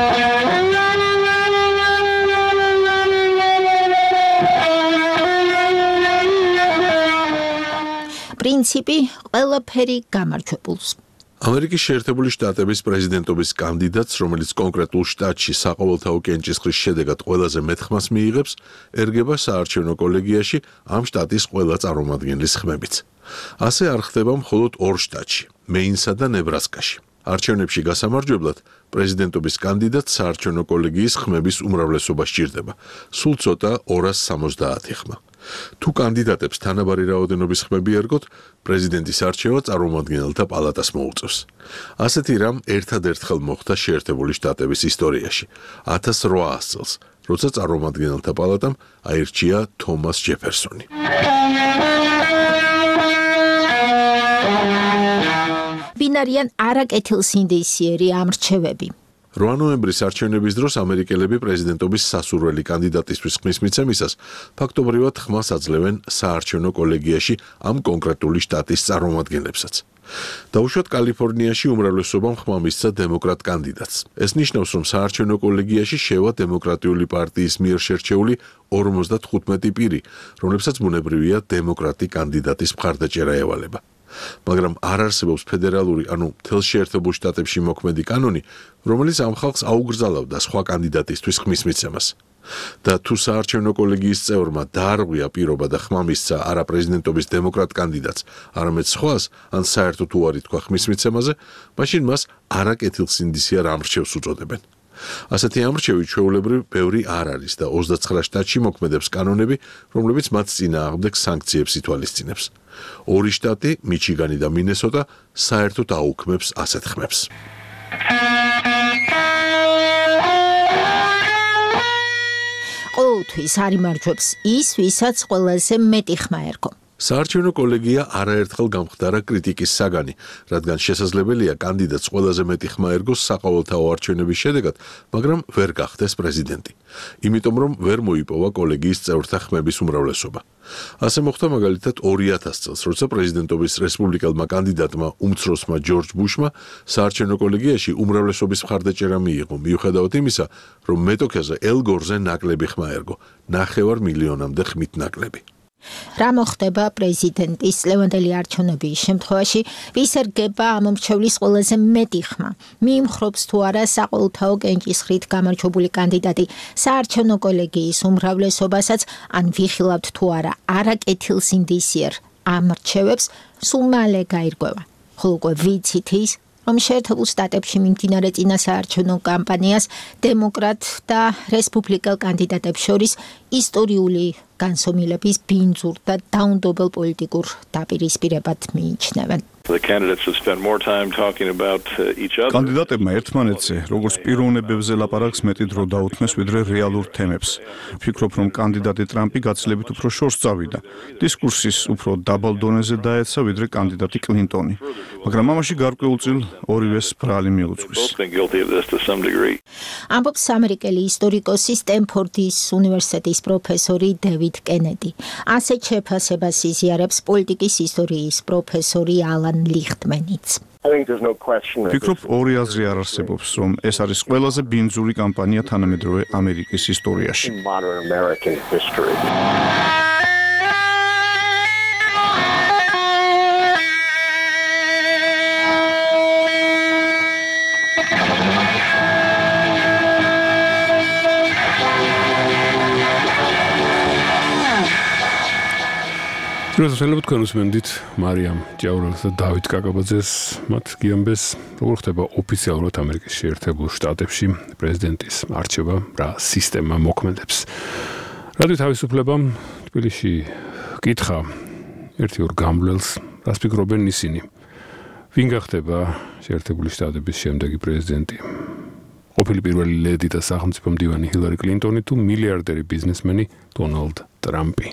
პრინციპი ყველაფერი გამარჯვებულს. ამერიკის შეერთებული შტატების პრეზიდენტობის კანდიდატს, რომელიც კონკრეტულ შტატში საყოველთაო კენჭისყრის შედეგად ყველაზე მეტ ხმას მიიღებს, ერგება საარჩევნო კოლეგიაში ამ შტატის ყველა წარმომადგენლის ხმებიც. ასე არ ხდება მხოლოდ 2 შტატში, მეინსა და ნებრასკაში. არჩევნებში გასამარჯვებლად პრეზიდენტობის კანდიდატს საარჩევნო კოლეგიის ხმების უმრავლესობა სჭირდება, სულ ცოტა 270 ხმა. თუ კანდიდატებს თანაბარი რაოდენობის ხმები ერგოთ, პრეზიდენტის არჩევა წარმომადგენელთა პალატას მოუწევს. ასეთი რამ ერთადერთხელ მოხდა შეერთებული შტატების ისტორიაში, 1800 წელს, როცა წარმომადგენელთა პალატამ აირჩია თომას ჯეფერსონი. ვინ არიან არაკეთილსინდისიერი ამრჩევები? 8 ნოემბრის არჩევნების დროს ამერიკელები პრეზიდენტობის სასურველი კანდიდატისთვის ხმის მიცემისას ფაქტობრივად ხმას აძლევენ საარჩევნო კოლეგიაში ამ კონკრეტული შტატის წარმომადგენლებსაც. დაუშვათ კალიფორნიაში უმრავლესობამ ხმა მისცა დემოკრატ კანდიდატს. ეს ნიშნავს, რომ საარჩევნო კოლეგიაში შევა დემოკრატიული პარტიის მიერ შერჩეული 55 პირი, რომლებსაც ბუნებრივია დემოკრატი კანდიდატის მხარდაჭერა ევალება. მაგრამ არ არსებობს ფედერალური, ანუ მთელ შეერთებულ შტატებში მოქმედი კანონი, რომელიც ამ ხალხს აუგრძალავდა სხვა კანდიდატისთვის ხმის მიცემას. და თუ საარჩევნო კოლეგიის წევრმა დაარღვია პირობა და ხმა მისცა არა პრეზიდენტობის დემოკრატ კანდიდატს, არამედ სხვას, ან საერთოდ უარი თქვა ხმის მიცემაზე, მაშინ მას არაკეთილსინდისიერ ამრჩევს უწოდებენ. ასეთი ამრჩევი ჩვეულებრივ ბევრი არ არის და 29 შტატში მოქმედებს კანონები, რომლებიც მათ წინააღმდეგ სანქციებს ითვალისწინებს. 2 შტატი, მიჩიგანი და მინესოტა, საერთოდ აუქმებს ასეთ ხმებს. ყოველთვის არ იმარჯვებს ის, ვისაც ყველაზე მეტი ხმა ერგო. საარჩევნო კოლეგია არაერთხელ გამხდარა კრიტიკის საგანი, რადგან შესაძლებელია კანდიდატს ყველაზე მეტი ხმა ერგოს საყოველთაო არჩევნების შედეგად, მაგრამ ვერ გახდეს პრეზიდენტი. იმიტომ რომ ვერ მოიპოვა კოლეგიის წევრთა ხმების უმრავლესობა. ასე მოხდა მაგალითად 2000 წელს, როცა პრეზიდენტობის რესპუბლიკელმა კანდიდატმა უმცროსმა ჯორჯ ბუშმა საარჩევნო კოლეგიაში უმრავლესობის მხარდაჭერა მიიღო, მიუხედავად იმისა, რომ მეტოქეზე ელ გორზე ნაკლები ხმა ერგო, 500,000-მდე ხმით ნაკლები. რა მოხდება პრეზიდენტის ლევანდელი არჩევნების შემთხვევაში, ვის ერგება ამომრჩევლის ყველაზე მეტი ხმა, მიიმხრობს თუ არა საყოველთაო კენჭისყრით გამარჯვებული კანდიდატი საარჩევნო კოლეგიის უმრავლესობასაც, ან ვიხილავთ თუ არა არაკეთილს ინდისიერ ამრჩევებს, სულ მალე გაირკვევა. ხოლო უკვე ვიცით ის, რომ შეერთებულ შტატებში მიმდინარე წინასაარჩევნო კამპანიას დემოკრატ და რესპუბლიკელ კანდიდატებს შორის ისტორიული განსომილების ბინძურ და დაუნდობელ პოლიტიკურ დაპირისპირებად მიიჩნევენ. კანდიდატებმა ერთმანეთზე, როგორც პიროვნებებზე ლაპარაკს მეტი დრო დაუთმეს, ვიდრე რეალურ თემებს. ვფიქრობ, რომ კანდიდატი ტრამპი გაცილებით უფრო შორს წავიდა. დისკურსის უფრო დაბალ დონეზე დაეცა, ვიდრე კანდიდატი კლინტონი. მაგრამ ამაში გარკვეულ წილ ორივეს ბრალი მიუძღვის. ამბობს ამერიკელი ისტორიკოსი სტენფორდის უნივერსიტეტის პროფესორი დევიდ კენედი. ასეთ შეფასებას იზიარებს პოლიტიკის ისტორიის პროფესორი ალან ლიხტმენიც. ვფიქრობ, ორი აზრი არ არსებობს, რომ ეს არის ყველაზე ბინძური კამპანია თანამედროვე ამერიკის ისტორიაში. რუსეთელებს თქვენ უსმენთ მარიამ ჯაურელს და დავით კაკაბაძეს, მათ გიამბეს, როგორ ხდება ოფიციალურად ამერიკის შეერთებულ შტატებში პრეზიდენტის არჩევა, რა სისტემა მოქმედებს. რადგან თავისუფლებამ თბილისში კითხა ერთ-ორ გამვლელს, რას ფიქრობენ ისინი. ვინ გახდება შეერთებული შტატების შემდეგი პრეზიდენტი? ყოფილი პირველი ლედი და სახელმწიფო მდივანი ჰილარი კლინტონი თუ მილიარდერი ბიზნესმენი დონალდ ტრამპი?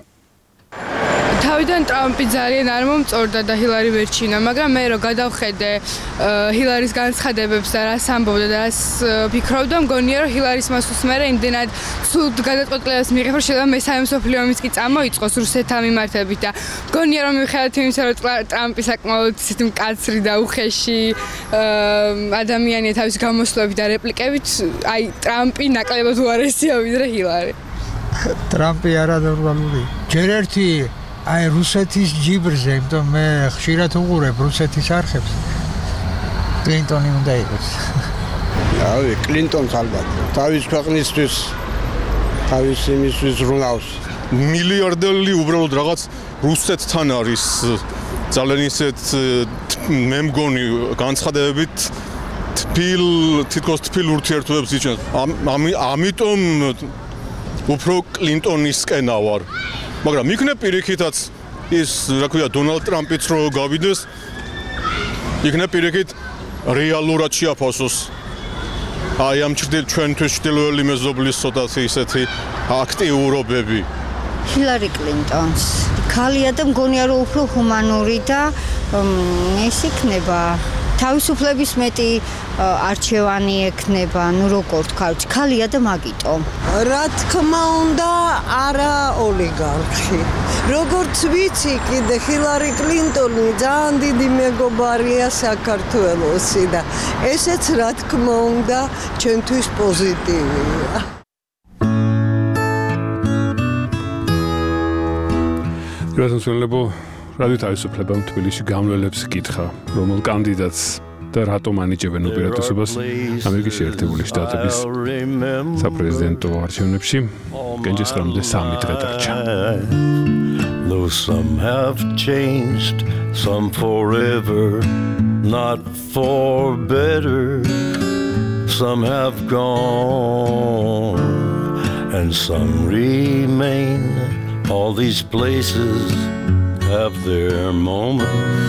თავიდან ტრამპი ძალიან არ მომწორდა და ჰილარი ვერჩინა, მაგრამ მე რო გადავხედე ჰილარის განცხადებებს და რას ამბობდა და რას ფიქრობდა, მგონია რომ ჰილარის მასუს მერე იმდენად ცუდ გადაწყვეტილებას მიიღებს, რომ შეიძლება მესამე მსოფლიო ომიც კი წამოიწყოს რუსეთთან მიმართებით და მგონია რომ მიუხედავად იმისა, რომ ტრამპი საკმაოდ ისეთი მკაცრი და უხეში ადამიანია თავის გამოსვლებით და რეპლიკებით, აი ტრამპი ნაკლებად უარესია ვიდრე ჰილარი. ტრამპი არანორმალური. ჯერ ერთი აი რუსეთის ჯიბრზე, იმიტომ მე ხშირად უყურებ რუსეთის არხებს. კლინტონი უნდა იყოს. აი, კლინტონს ალბათ. თავის ქვეყნისთვის, თავის იმისთვის რუნავს. მილიარდელი უბრალოდ რაღაც რუსეთთან არის ძალიან ისეთ მე მგონი განცხადებებით თითქოს თბილ ურთიერთობებს იჩენს. ამიტომ უფრო კლინტონისკენა ვარ. მაგრამ იქნებ პირიქითაც ის, რა ქვია, დონალდ ტრამპიც რო გავიდეს, იქნებ პირიქით რეალურად შეაფასოს. აი ამ ჩვენთვის ჩრდილოელი მეზობლის ცოტათი ისეთი აქტიურობები. ჰილარი კლინტონს. ქალია და მგონია რომ უფრო ჰუმანური და ეს იქნება თავისუფლების მეტი არჩევანი ექნება, ну როგორ თქვა, ქალია და მაგიტომ. რა თქმა უნდა, არა ოლიგარქი. როგორც ვიცი, კიდე ჰილარი კლინტონი ძალიან დიდი მეგობარია საქართველოსი და ესეც რა თქმა უნდა ჩვენთვის პოზიტივია. გასაცნობლებო რადიო თავისუფლებამ თბილისში გამვლელებს კითხა, რომელ კანდიდატს და რატომ ანიჭებენ უპირატესობას ამერიკის შეერთებული შტატების საპრეზიდენტო არჩევნებში. კენჭისყრამდე 3 დღე დარჩა. Though some have changed, some forever, not for better, some have gone, and some remain. All these places have their moments.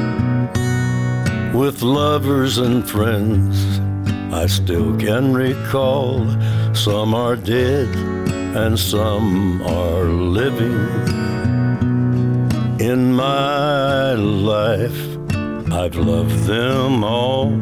With lovers and friends, I still can recall. Some are dead and some are living. In my life, I've loved them all.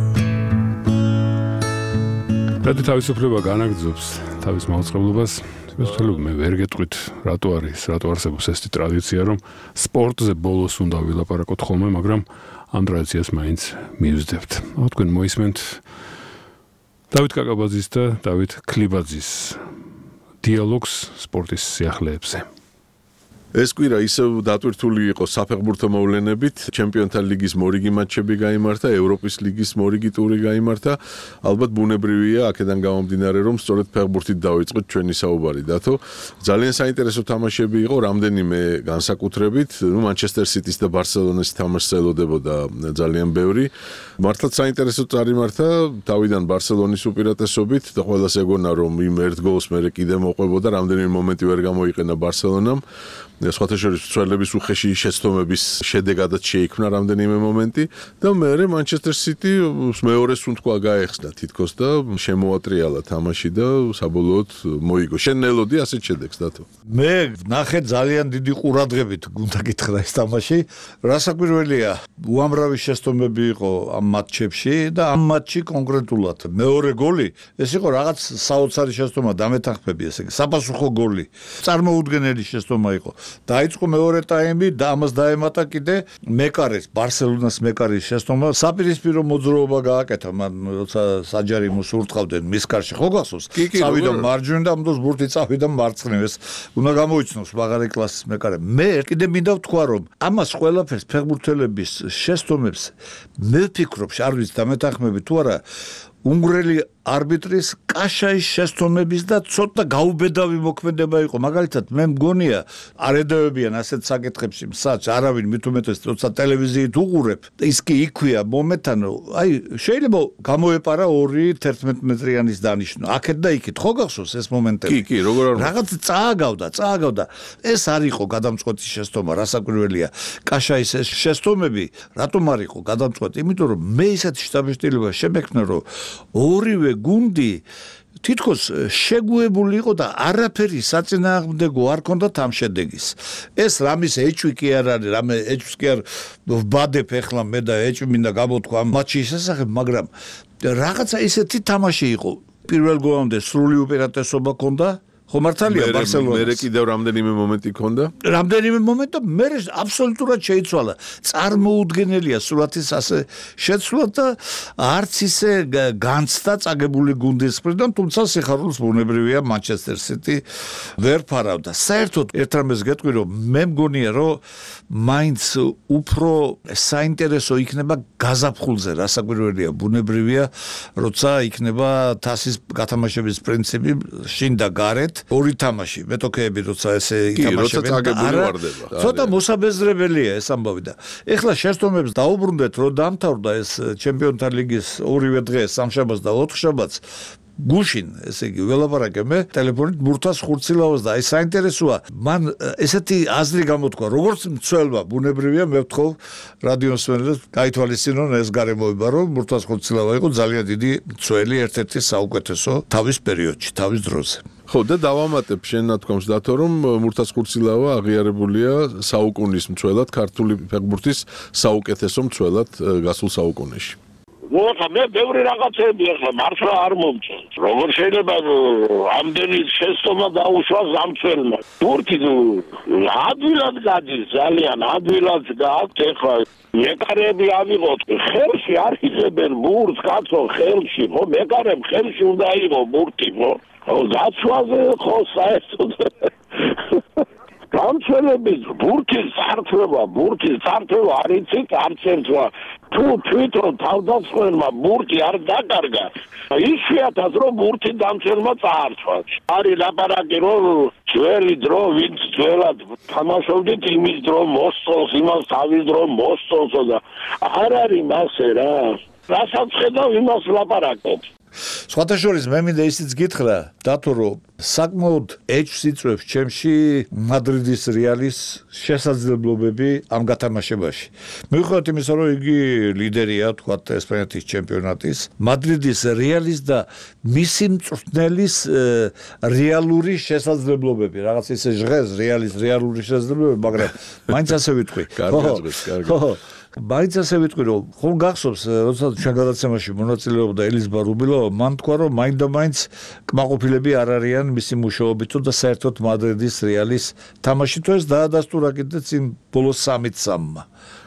რადგან თავისუფლება განაგრძობს თავის მაუწყებლობას, მე ვერ გეტყვით, რატო არსებობს ეს ტრადიცია, რომ სპორტზე ბოლოს უნდა ვილაპარაკოთ ხოლმე, მაგრამ ამ ტრადიციას მაინც მივსდებთ. თქვენ მოისმენთ დავით კაკაბაძის და დავით ქლიბაძის დიალოგს სპორტის სიახლეებზე. ეს კვირა ისევ დატვირთული იყო საფეხბურთო მოვლენებით. ჩემპიონთა ლიგის მორიგი მატჩები გაიმართა, ევროპის ლიგის მორიგი ტური გაიმართა. ალბათ ბუნებრივია აქედან გამომდინარე, რომ სწორედ ფეხბურთით დავიწყოთ ჩვენი საუბარი. დათო, ძალიან საინტერესო თამაშები იყო, რამდენიმე განსაკუთრებით. მანჩესტერ სიტის და ბარსელონას თამაშს ელოდებოდა ძალიან ბევრი. მართლაც საინტერესო წარიმართა, თავიდან ბარსელონის უპირატესობით და ყველას ეგონა, რომ იმ ერთ გოლს მერე კიდე მოყვებოდა, რამდენიმე მომენტი ვერ გამოიყენა ბარსელონამ. სხვათა შორის მცველების უხეში შეცდომების შედეგადაც შეიქმნა რამდენიმე მომენტი და მერე მანჩესტერ სიტი მეორეს უთქვა გაეხსნა თითქოს და შემოატრიალა თამაში და საბოლოოდ მოიგო. შენ ელოდი ასეთ შედეგს დათო? მე ნახე ძალიან დიდი ყურადღებით გუნდა გითხრა ეს თამაში. რასაკვირველია, უამრავი შეცდომები იყო ამ მატჩებში და ამ მატჩში კონკრეტულად მეორე გოლი ეს იყო რაღაც საოცარი შეცდომა დამეთანხმები, ესე იგი საპასუხო გოლი. წარმოუდგენელი შეცდომა იყო. დაიწყო მეორე ტაიმი და ამას დაემატა კიდე მეკარეს, ბარსელონას მეკარის შეცდომა. საპირისპირო მოძრაობა გააკეთა მან, როცა საჯარი მოსურტყავდნენ მის კარში, ხო გახსოვს? წავიდა მარჯვნივ და ამდოს ბურთი წავიდა მარცხნივ. ეს უნდა გამოიცნოს მაგარი კლასის მეკარე. მე კიდე მინდა ვთქვა, რომ ამას ყველაფერს ფეხბურთელების შეცდომებს მე ვფიქრობ, არ ვიცი დამეთანხმები თუ არა, უნგრელი არბიტრის კაშაის შეცდომების და ცოტა გაუბედავი მოქმედება იყო. მაგალითად, მე მგონია, არ ედავებიან ასეთ საკითხებში მსაც, არავინ მით უმეტეს, როცა ტელევიზიით უყურებ, ის კი იქვია მომეთან, აი, შეიძლება გამოეპარა 2-11 მეტრიანის დანიშნვა. აქეთ და იქით, ხო გახსოვს ეს მომენტები? კი, როგორ არ რაღაც წააგავდა. ეს არ იყო გადამწყვეტი შეცდომა, რასაკვირველია. კაშაის ეს შეცდომები რატომ არ იყო გადამწყვეტი? იმიტომ რომ მე ისეთი შტაბ-შტილება შემექმნა, რომ ორივე გუნდი თითქოს შეგუებული იყო და არაფერი საწინააღმდეგო არ ქონდათ ამ შედეგის. ეს რამის ეჭვი კი არ არის, რამე ეჭვს კი არ ვბადებ ახლა მე და ეჭვი მინდა გამოთქვა ამ მატჩის შესახებ, მაგრამ რაღაცა ისეთი თამაში იყო. პირველ გოლამდე სრული უპირატესობა ქონდა. ხო მართალია ბარსელონას. მერე კიდევ რამდენიმე მომენტი ქონდა? რამდენიმე მომენტი და მერე აბსოლუტურად შეიცვალა. წარმოუდგენელია სურათის ასე შეცვლა და არც ისე განცდა წაგებული გუნდის მხრიდან, თუმცა სიხარულს ბუნებრივია მანჩესტერ სიტი ვერ ფარავდა. საერთოდ ერთ რამეს გეტყვი, რომ მე მგონია, რომ მაინც უფრო საინტერესო იქნება გაზაფხულზე, რასაკვირველია, ბუნებრივია, როცა იქნება თასის გათამაშების პრინციპი შინ და გარეთ. ორი თამაში, მეტოქეები როცა ესე ითამაშებენ და არა ცოტა მოსაბეზრებელია ეს ამბავი და ეხლა შეცდომებს დაუბრუნდეთ, რომ დამთავრდა ეს ჩემპიონთა ლიგის ორივე დღე, სამშაბათს და ოთხშაბათს გუშინ, ესე იგი, ველაპარაკე მე ტელეფონით მურთას ხურცილავას და აი საინტერესოა, მან ესეთი აზრი გამოთქვა, როგორც მცველმა, ბუნებრივია, მე ვთხოვ რადიოს მსმენელებს გაითვალისწინონ ეს გარემოება, რომ მურთას ხურცილავა იყო ძალიან დიდი მცველი, ერთ-ერთი საუკეთესო თავის პერიოდში, თავის დროზე. ხო და დავამატებ შენ ნათქვამს დათო, რომ მურთას ხურცილავა აღიარებულია საუკუნის მცველად, ქართული ფეხბურთის საუკეთესო მცველად გასულ საუკუნეში. მოხდა მე ბევრი რაღაცები ახლა მართლა არ მომწონს. როგორ შეიძლება ამდენი შეცდომა დაუშვას ამცველმა? ბურთი ადვილად გადის, ძალიან ადვილად გააქვთ ახლა. მეკარეები ავიღოთ, ხელში არ იღებენ ბურთს, კაცო, ხელში, ხო, მეკარემ ხელში უნდა იყო ბურთი, ხო? გაცვაზე ხო საერთოდ გამცველების ბურთის წარწვა არ იცით არც ერთმა თუ თვითონ თავდამსხმელმა ბურთი არ დაკარგა იშვიათად რომ ბურთი დამცველმა წაართვას არის ლაპარაკი რომ ძველი დრო ვინც ძველად თამაშობდით იმის დრო მოსწონს იმას თავის დრო მოსწონსო და არ არის მასე რა რასაც ხედავ იმას ლაპარაკობ სხვათა შორის მე მინდა ისიც გითხრა დათო რომ საკმაოდ ეჭვს იწვევს ჩემში მადრიდის რეალის შესაძლებლობები ამ გათამაშებაში. მიუხედავად იმისა, რომ იგი ლიდერია, თქვათ, ესპანეთის ჩემპიონატის, მადრიდის რეალის და მისი მწვრთნელის რეალური შესაძლებლობები, რაღაც ისე ჟღერს რეალის რეალური შესაძლებლობები, მაგრამ მაინც ასე ვიტყვი. ხო. მაინც ასე ვიტყვი, რომ ხომ გახსოვს, როცა ჩვენ გადაცემაში მონაწილეობდა ელიზბა რუბილოვა, მან თქვა, რომ მაინდა-მაინც კმაყოფილები არ არიან მისი მუშაობითო და საერთოდ მადრიდის რეალის თამაში თუ ეს დაადასტურა კიდე წინ ბოლოს 3-3-მა.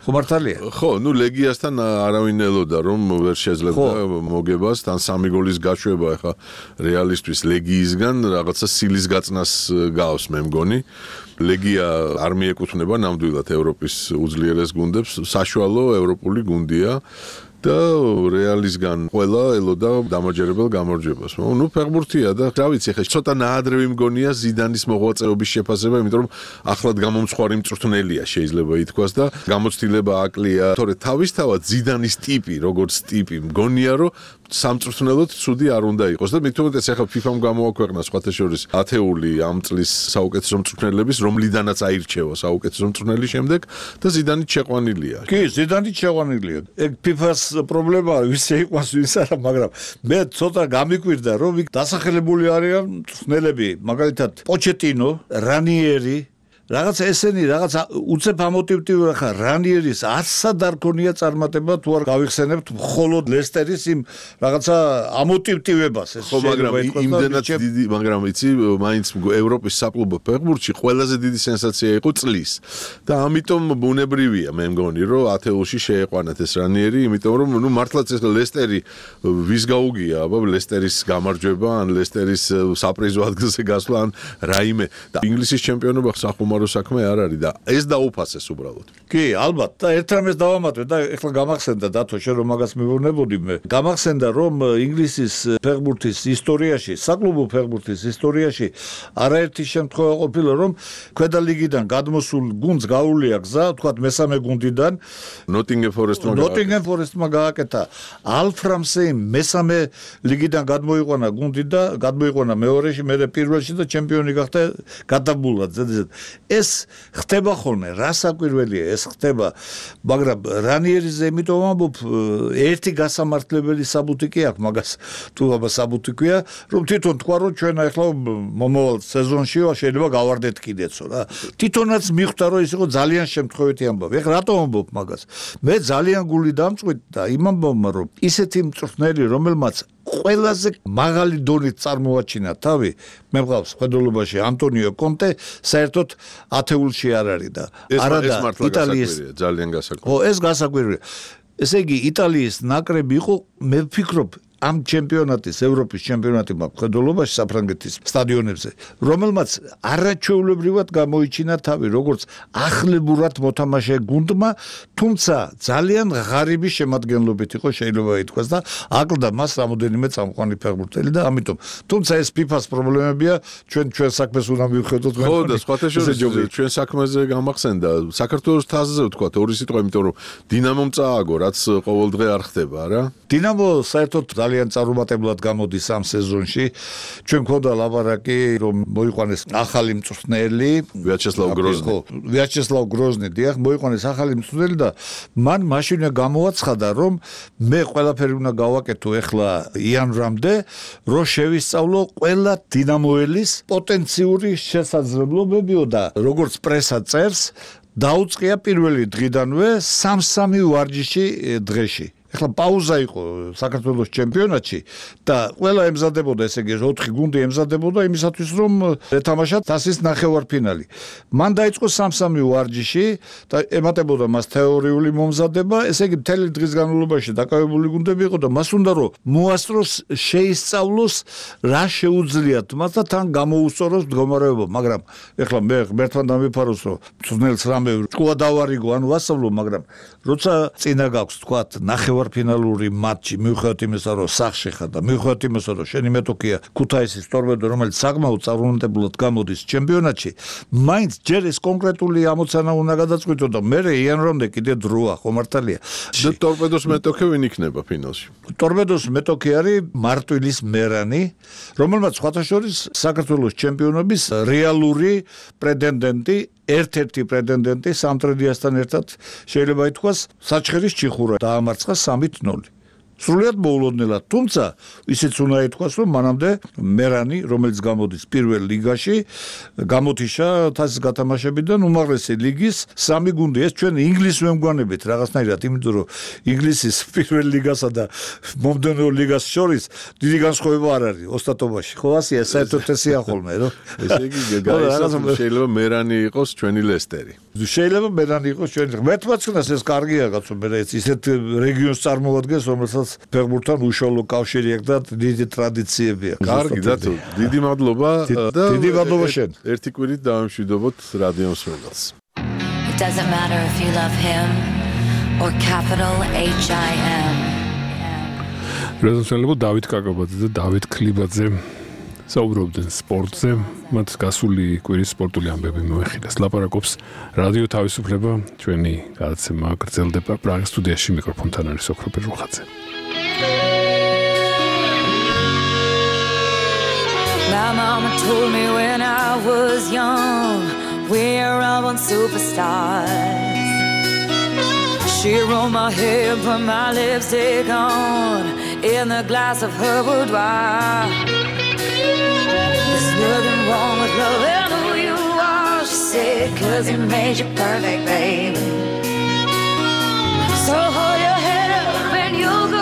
ხომართალია. ხო, ნუ ლეგიასთან არავინ ელოდა რომ ვერ შეძლებდა მოგებას, თან 3 გოლის გაშვება ახლა რეალისტვის ლეგიისგან რაღაცა სილის გაწნას გავს მე მგონი. ლეგია არ მიეკუთვნება ნამდვილად ევროპის უძლიერეს გუნდებს, საშუალო ევროპული გუნდია. და რეალისგან ყველა ელოდა დამაჯერებელ გამარჯვებას. ნუ ფეხბურთია და რა ვიცი, ხა ცოტა ნაადრევი მგონია ზიდანის მოღვაწეობის შეფასება, იმიტომ რომ ახლად გამომცხვარი მწვრთნელია შეიძლება ითქვას და გამოცდილება აკლია. თორე თავისთავად ზიდანის ტიპი, როგორც ტიპი, მგონია რომ სამწვრთნელოდ ცუდი არ უნდა იყოს და მithumetes ახლა FIFA-მ გამოაქვეყნა სხვათა შორის ათეული ამ წლის საუკეთესო მწვრთნელების, რომლიდანაც აირჩევა საუკეთესო მწვრთნელი შემდეგ და ზიდანიც შეყვანილია. კი, ზიდანიც შეყვანილია. ეგ FIFA-ს პრობლემაა, ვისე იყვანს, ვის არა, მაგრამ მე ცოტა გამიკვირდა, რომ იქ დასახელებული არიან მწვრთნელები, მაგალითად პოჩეტინო, რანიერი რაღაცა ესენი რაღაცა უცებ ამოტივტივი ხა რანიერის არცად არ ქონია წარმატება თუ არ გავიხსენებთ მხოლოდ ლესტერის იმ რაღაცა ამოტივტივებას ეს ხო მაგრამ იმდენად დიდი მაგრამ იცი მაინც ევროპის საკლუბო ფეხბურთში ყველაზე დიდი სენსაცია იყო წლის და ამიტომ ბუნებრივია მე მგონი რომ ათეულში შეეყვანათ ეს რანიერი იმიტომ რომ ნუ მართლაც ეს ლესტერი ვის გაუგია აბა ლესტერის გამარჯვება ან ლესტერის საპრიზო ადგილზე გასვლა ან რაიმე და ინგლისის ჩემპიონობა სახუმარო საქმე არ არის და ეს დაუფასეს უბრალოდ. კი, ალბათ და ერთ რამეს დავამატე და ეხლა გამახსენდა დათო შენ რომ მაგას მივუნებოდი მე. გამახსენდა რომ ინგლისის ფეხბურთის ისტორიაში, საკლუბო ფეხბურთის ისტორიაში არაერთი შემთხვევა ყოფილა რომ ქვედა ლიგიდან გადმოსულ გუნდს გაუვლია გზა, თქვათ მესამე გუნდიდან Nottingham Forest-მა გააკეთა Alf Ramsey მესამე ლიგიდან გადმოიყვანა გუნდი და გადმოიყვანა მეორეში, მერე პირველში და ჩემპიონი გახდა გადაბულად. ეს ხდება ხოლმე, რა საკვირველია ეს ხდება, მაგრამ რანიერიზე იმიტომ ამბობ ერთი გასამართლებელი საბუთი კი აქვს მაგას, თუ აბა საბუთი ქვია, რომ თვითონ თქვა რომ ჩვენ ახლა მომავალ სეზონში შეიძლება გავარდეთ კიდეცო რა. თვითონაც მიხვდა რომ ის იყო ძალიან შემთხვევითი ამბავი. ეხლა რატომ ამბობ მაგას? მე ძალიან გული დამწყვით და იმ ამბავმა რომ ისეთი მწვრთნელი რომელმაც ყველაზე მაღალი დონით წარმოაჩინა თავი, მე მყავს ხედულობაში ანტონიო კონტე, საერთოდ ათეულში არ არის და არადა იტალიის ძალიან გასაკვირია. ხო, ეს გასაკვირია. ესე იგი იტალიის ნაკრები იყო, მე ვფიქრობ ამ ჩემპიონატის, ევროპის ჩემპიონატი მაქვს ხედულობაში საფრანგეთის სტადიონებზე, რომელმაც არაჩვეულებრივად გამოიჩინა თავი, როგორც ახლებურად მოთამაშე გუნდმა, თუმცა ძალიან ღარიბი შემადგენლობით იყო შეიძლება ითქვას და აკლდა მას რამოდენიმე წამყვანი ფეხბურთელი და ამიტომ, თუმცა ეს FIFA-ს პრობლემებია, ჩვენ საქმეს უნდა მივხედოთ. ხო და სხვათა შორის ჩვენ საქმეზე გამახსენდა საქართველოს თასზე ვთქვა ორი სიტყვა, იმიტომ რომ დინამომ წააგო, რაც ყოველდღე არ ხდება რა. დინამო საერთოდ ძალიან წარუმატებლად გამოდის ამ სეზონში. ჩვენ გვქონდა ლაპარაკი, რომ მოიყვანეს ახალი მწვრთნელი, ვიაჩესლავ გროზნი, დიახ, მოიყვანეს ახალი მწვრთნელი და მან მაშინ გამოაცხადა, რომ მე ყველაფერი უნდა გავაკეთო ეხლა იანვრამდე, რომ შევისწავლო ყველა დინამოელის პოტენციური შესაძლებლობებიო და როგორც პრესა წერს, დაუწყია პირველი დღიდანვე 3-3 ვარჯიში დღეში. ეხლა პაუზა იყო საქართველოს ჩემპიონატში და ყველა ემზადებოდა, ესე იგი 4 გუნდი ემზადებოდა იმისათვის რომ ეთამაშათ თასის ნახევარფინალი. მან დაიწყო 3-3 ვარჯიში და ემატებოდა მას თეორიული მომზადება, ესე იგი მთელი დღის განმავლობაში დაკავებული გუნდები იყო და მას უნდა რომ მოასწროს, შეისწავლოს რა შეუძლიათ მას და თან გამოუსწოროს მდგომარეობა, მაგრამ ეხლა მე ღმერთთან დამიფაროს რომ მწვრთნელს რამე ჭკუა დავარიგო, ანუ ვასწავლო, მაგრამ როცა წინა გაქვს თქვათ ნახევარფინალური მატჩი, მიუხედავად იმისა, რომ სახში ხარ და მიუხედავად იმისა, რომ შენი მეტოქია ქუთაისის ტორპედო, რომელიც საკმაოდ წარუმატებლად გამოდის ჩემპიონატში, მაინც ჯერ ეს კონკრეტული ამოცანა უნდა გადაწყვიტო და მე იანვრამდე კიდე დროა, ხო მართალია. და ტორპედოს მეტოქე ვინ იქნება ფინალში? ტორპედოს მეტოქე არის მარტვილის მერანი, რომელმაც სხვათა შორის საქართველოს ჩემპიონობის რეალური პრეტენდენტი, ერთ-ერთი პრეტენდენტი სამტრედიასთან ერთად შეიძლება ითქვას საჩხერის ჩიხურა დაამარცხა 3-0. სრულიად მოულოდნელად. თუმცა ისიც უნდა ითქვას, რომ მანამდე მერანი, რომელიც გამოდის პირველ ლიგაში, გამოთიშა თასის გათამაშებიდან უმაღლესი ლიგის 3 გუნდი. ეს ჩვენ ინგლისს ვემგვანებით რაღაცნაირად, იმიტომ რომ ინგლისის პირველ ლიგასა და მომდევნო ლიგას შორის დიდი განსხვავება არ არის ოსტატობაში. ხო ასეა, საერთოდ ესეა ხოლმე, რომ ესე იგი შეიძლება მერანი იყოს ჩვენი ლესტერი. შეიძლება მერანი იყოს ჩვენი. მეთმაცნას ეს კარგია კაცო, მე ისეთ რეგიონს წარმოადგენს, რომელსაც ფეხბურთთან უშუალო კავშირი აქვს და დიდი ტრადიციები აქვს. კარგი დათო, დიდი მადლობა და დიდი მადლობა შენ. ერთი კვირით დავამშვიდობოთ რადიო მსმენელს. It doesn't matter if you love him or capital HIM. რეზონსელებო დავით კაკაბაძე და დავით ქლიბაძე საუბრობდნენ სპორტზე, მათ გასული კვირის სპორტული ამბები მოეხილეს. ლაპარაკობს რადიო თავისუფლება, ჩვენი გადაცემა გრძელდება პრაღის სტუდიაში, მიკროფონთან არის ოქრო პეტროხაძე. My mama told me when I was young, we're all born superstars. She rolled my hair, put my lipstick on, in the glass of her boudoir. There's nothing wrong with loving who you are, she said, 'cause he made you perfect, baby. So hold your head up and you'll go.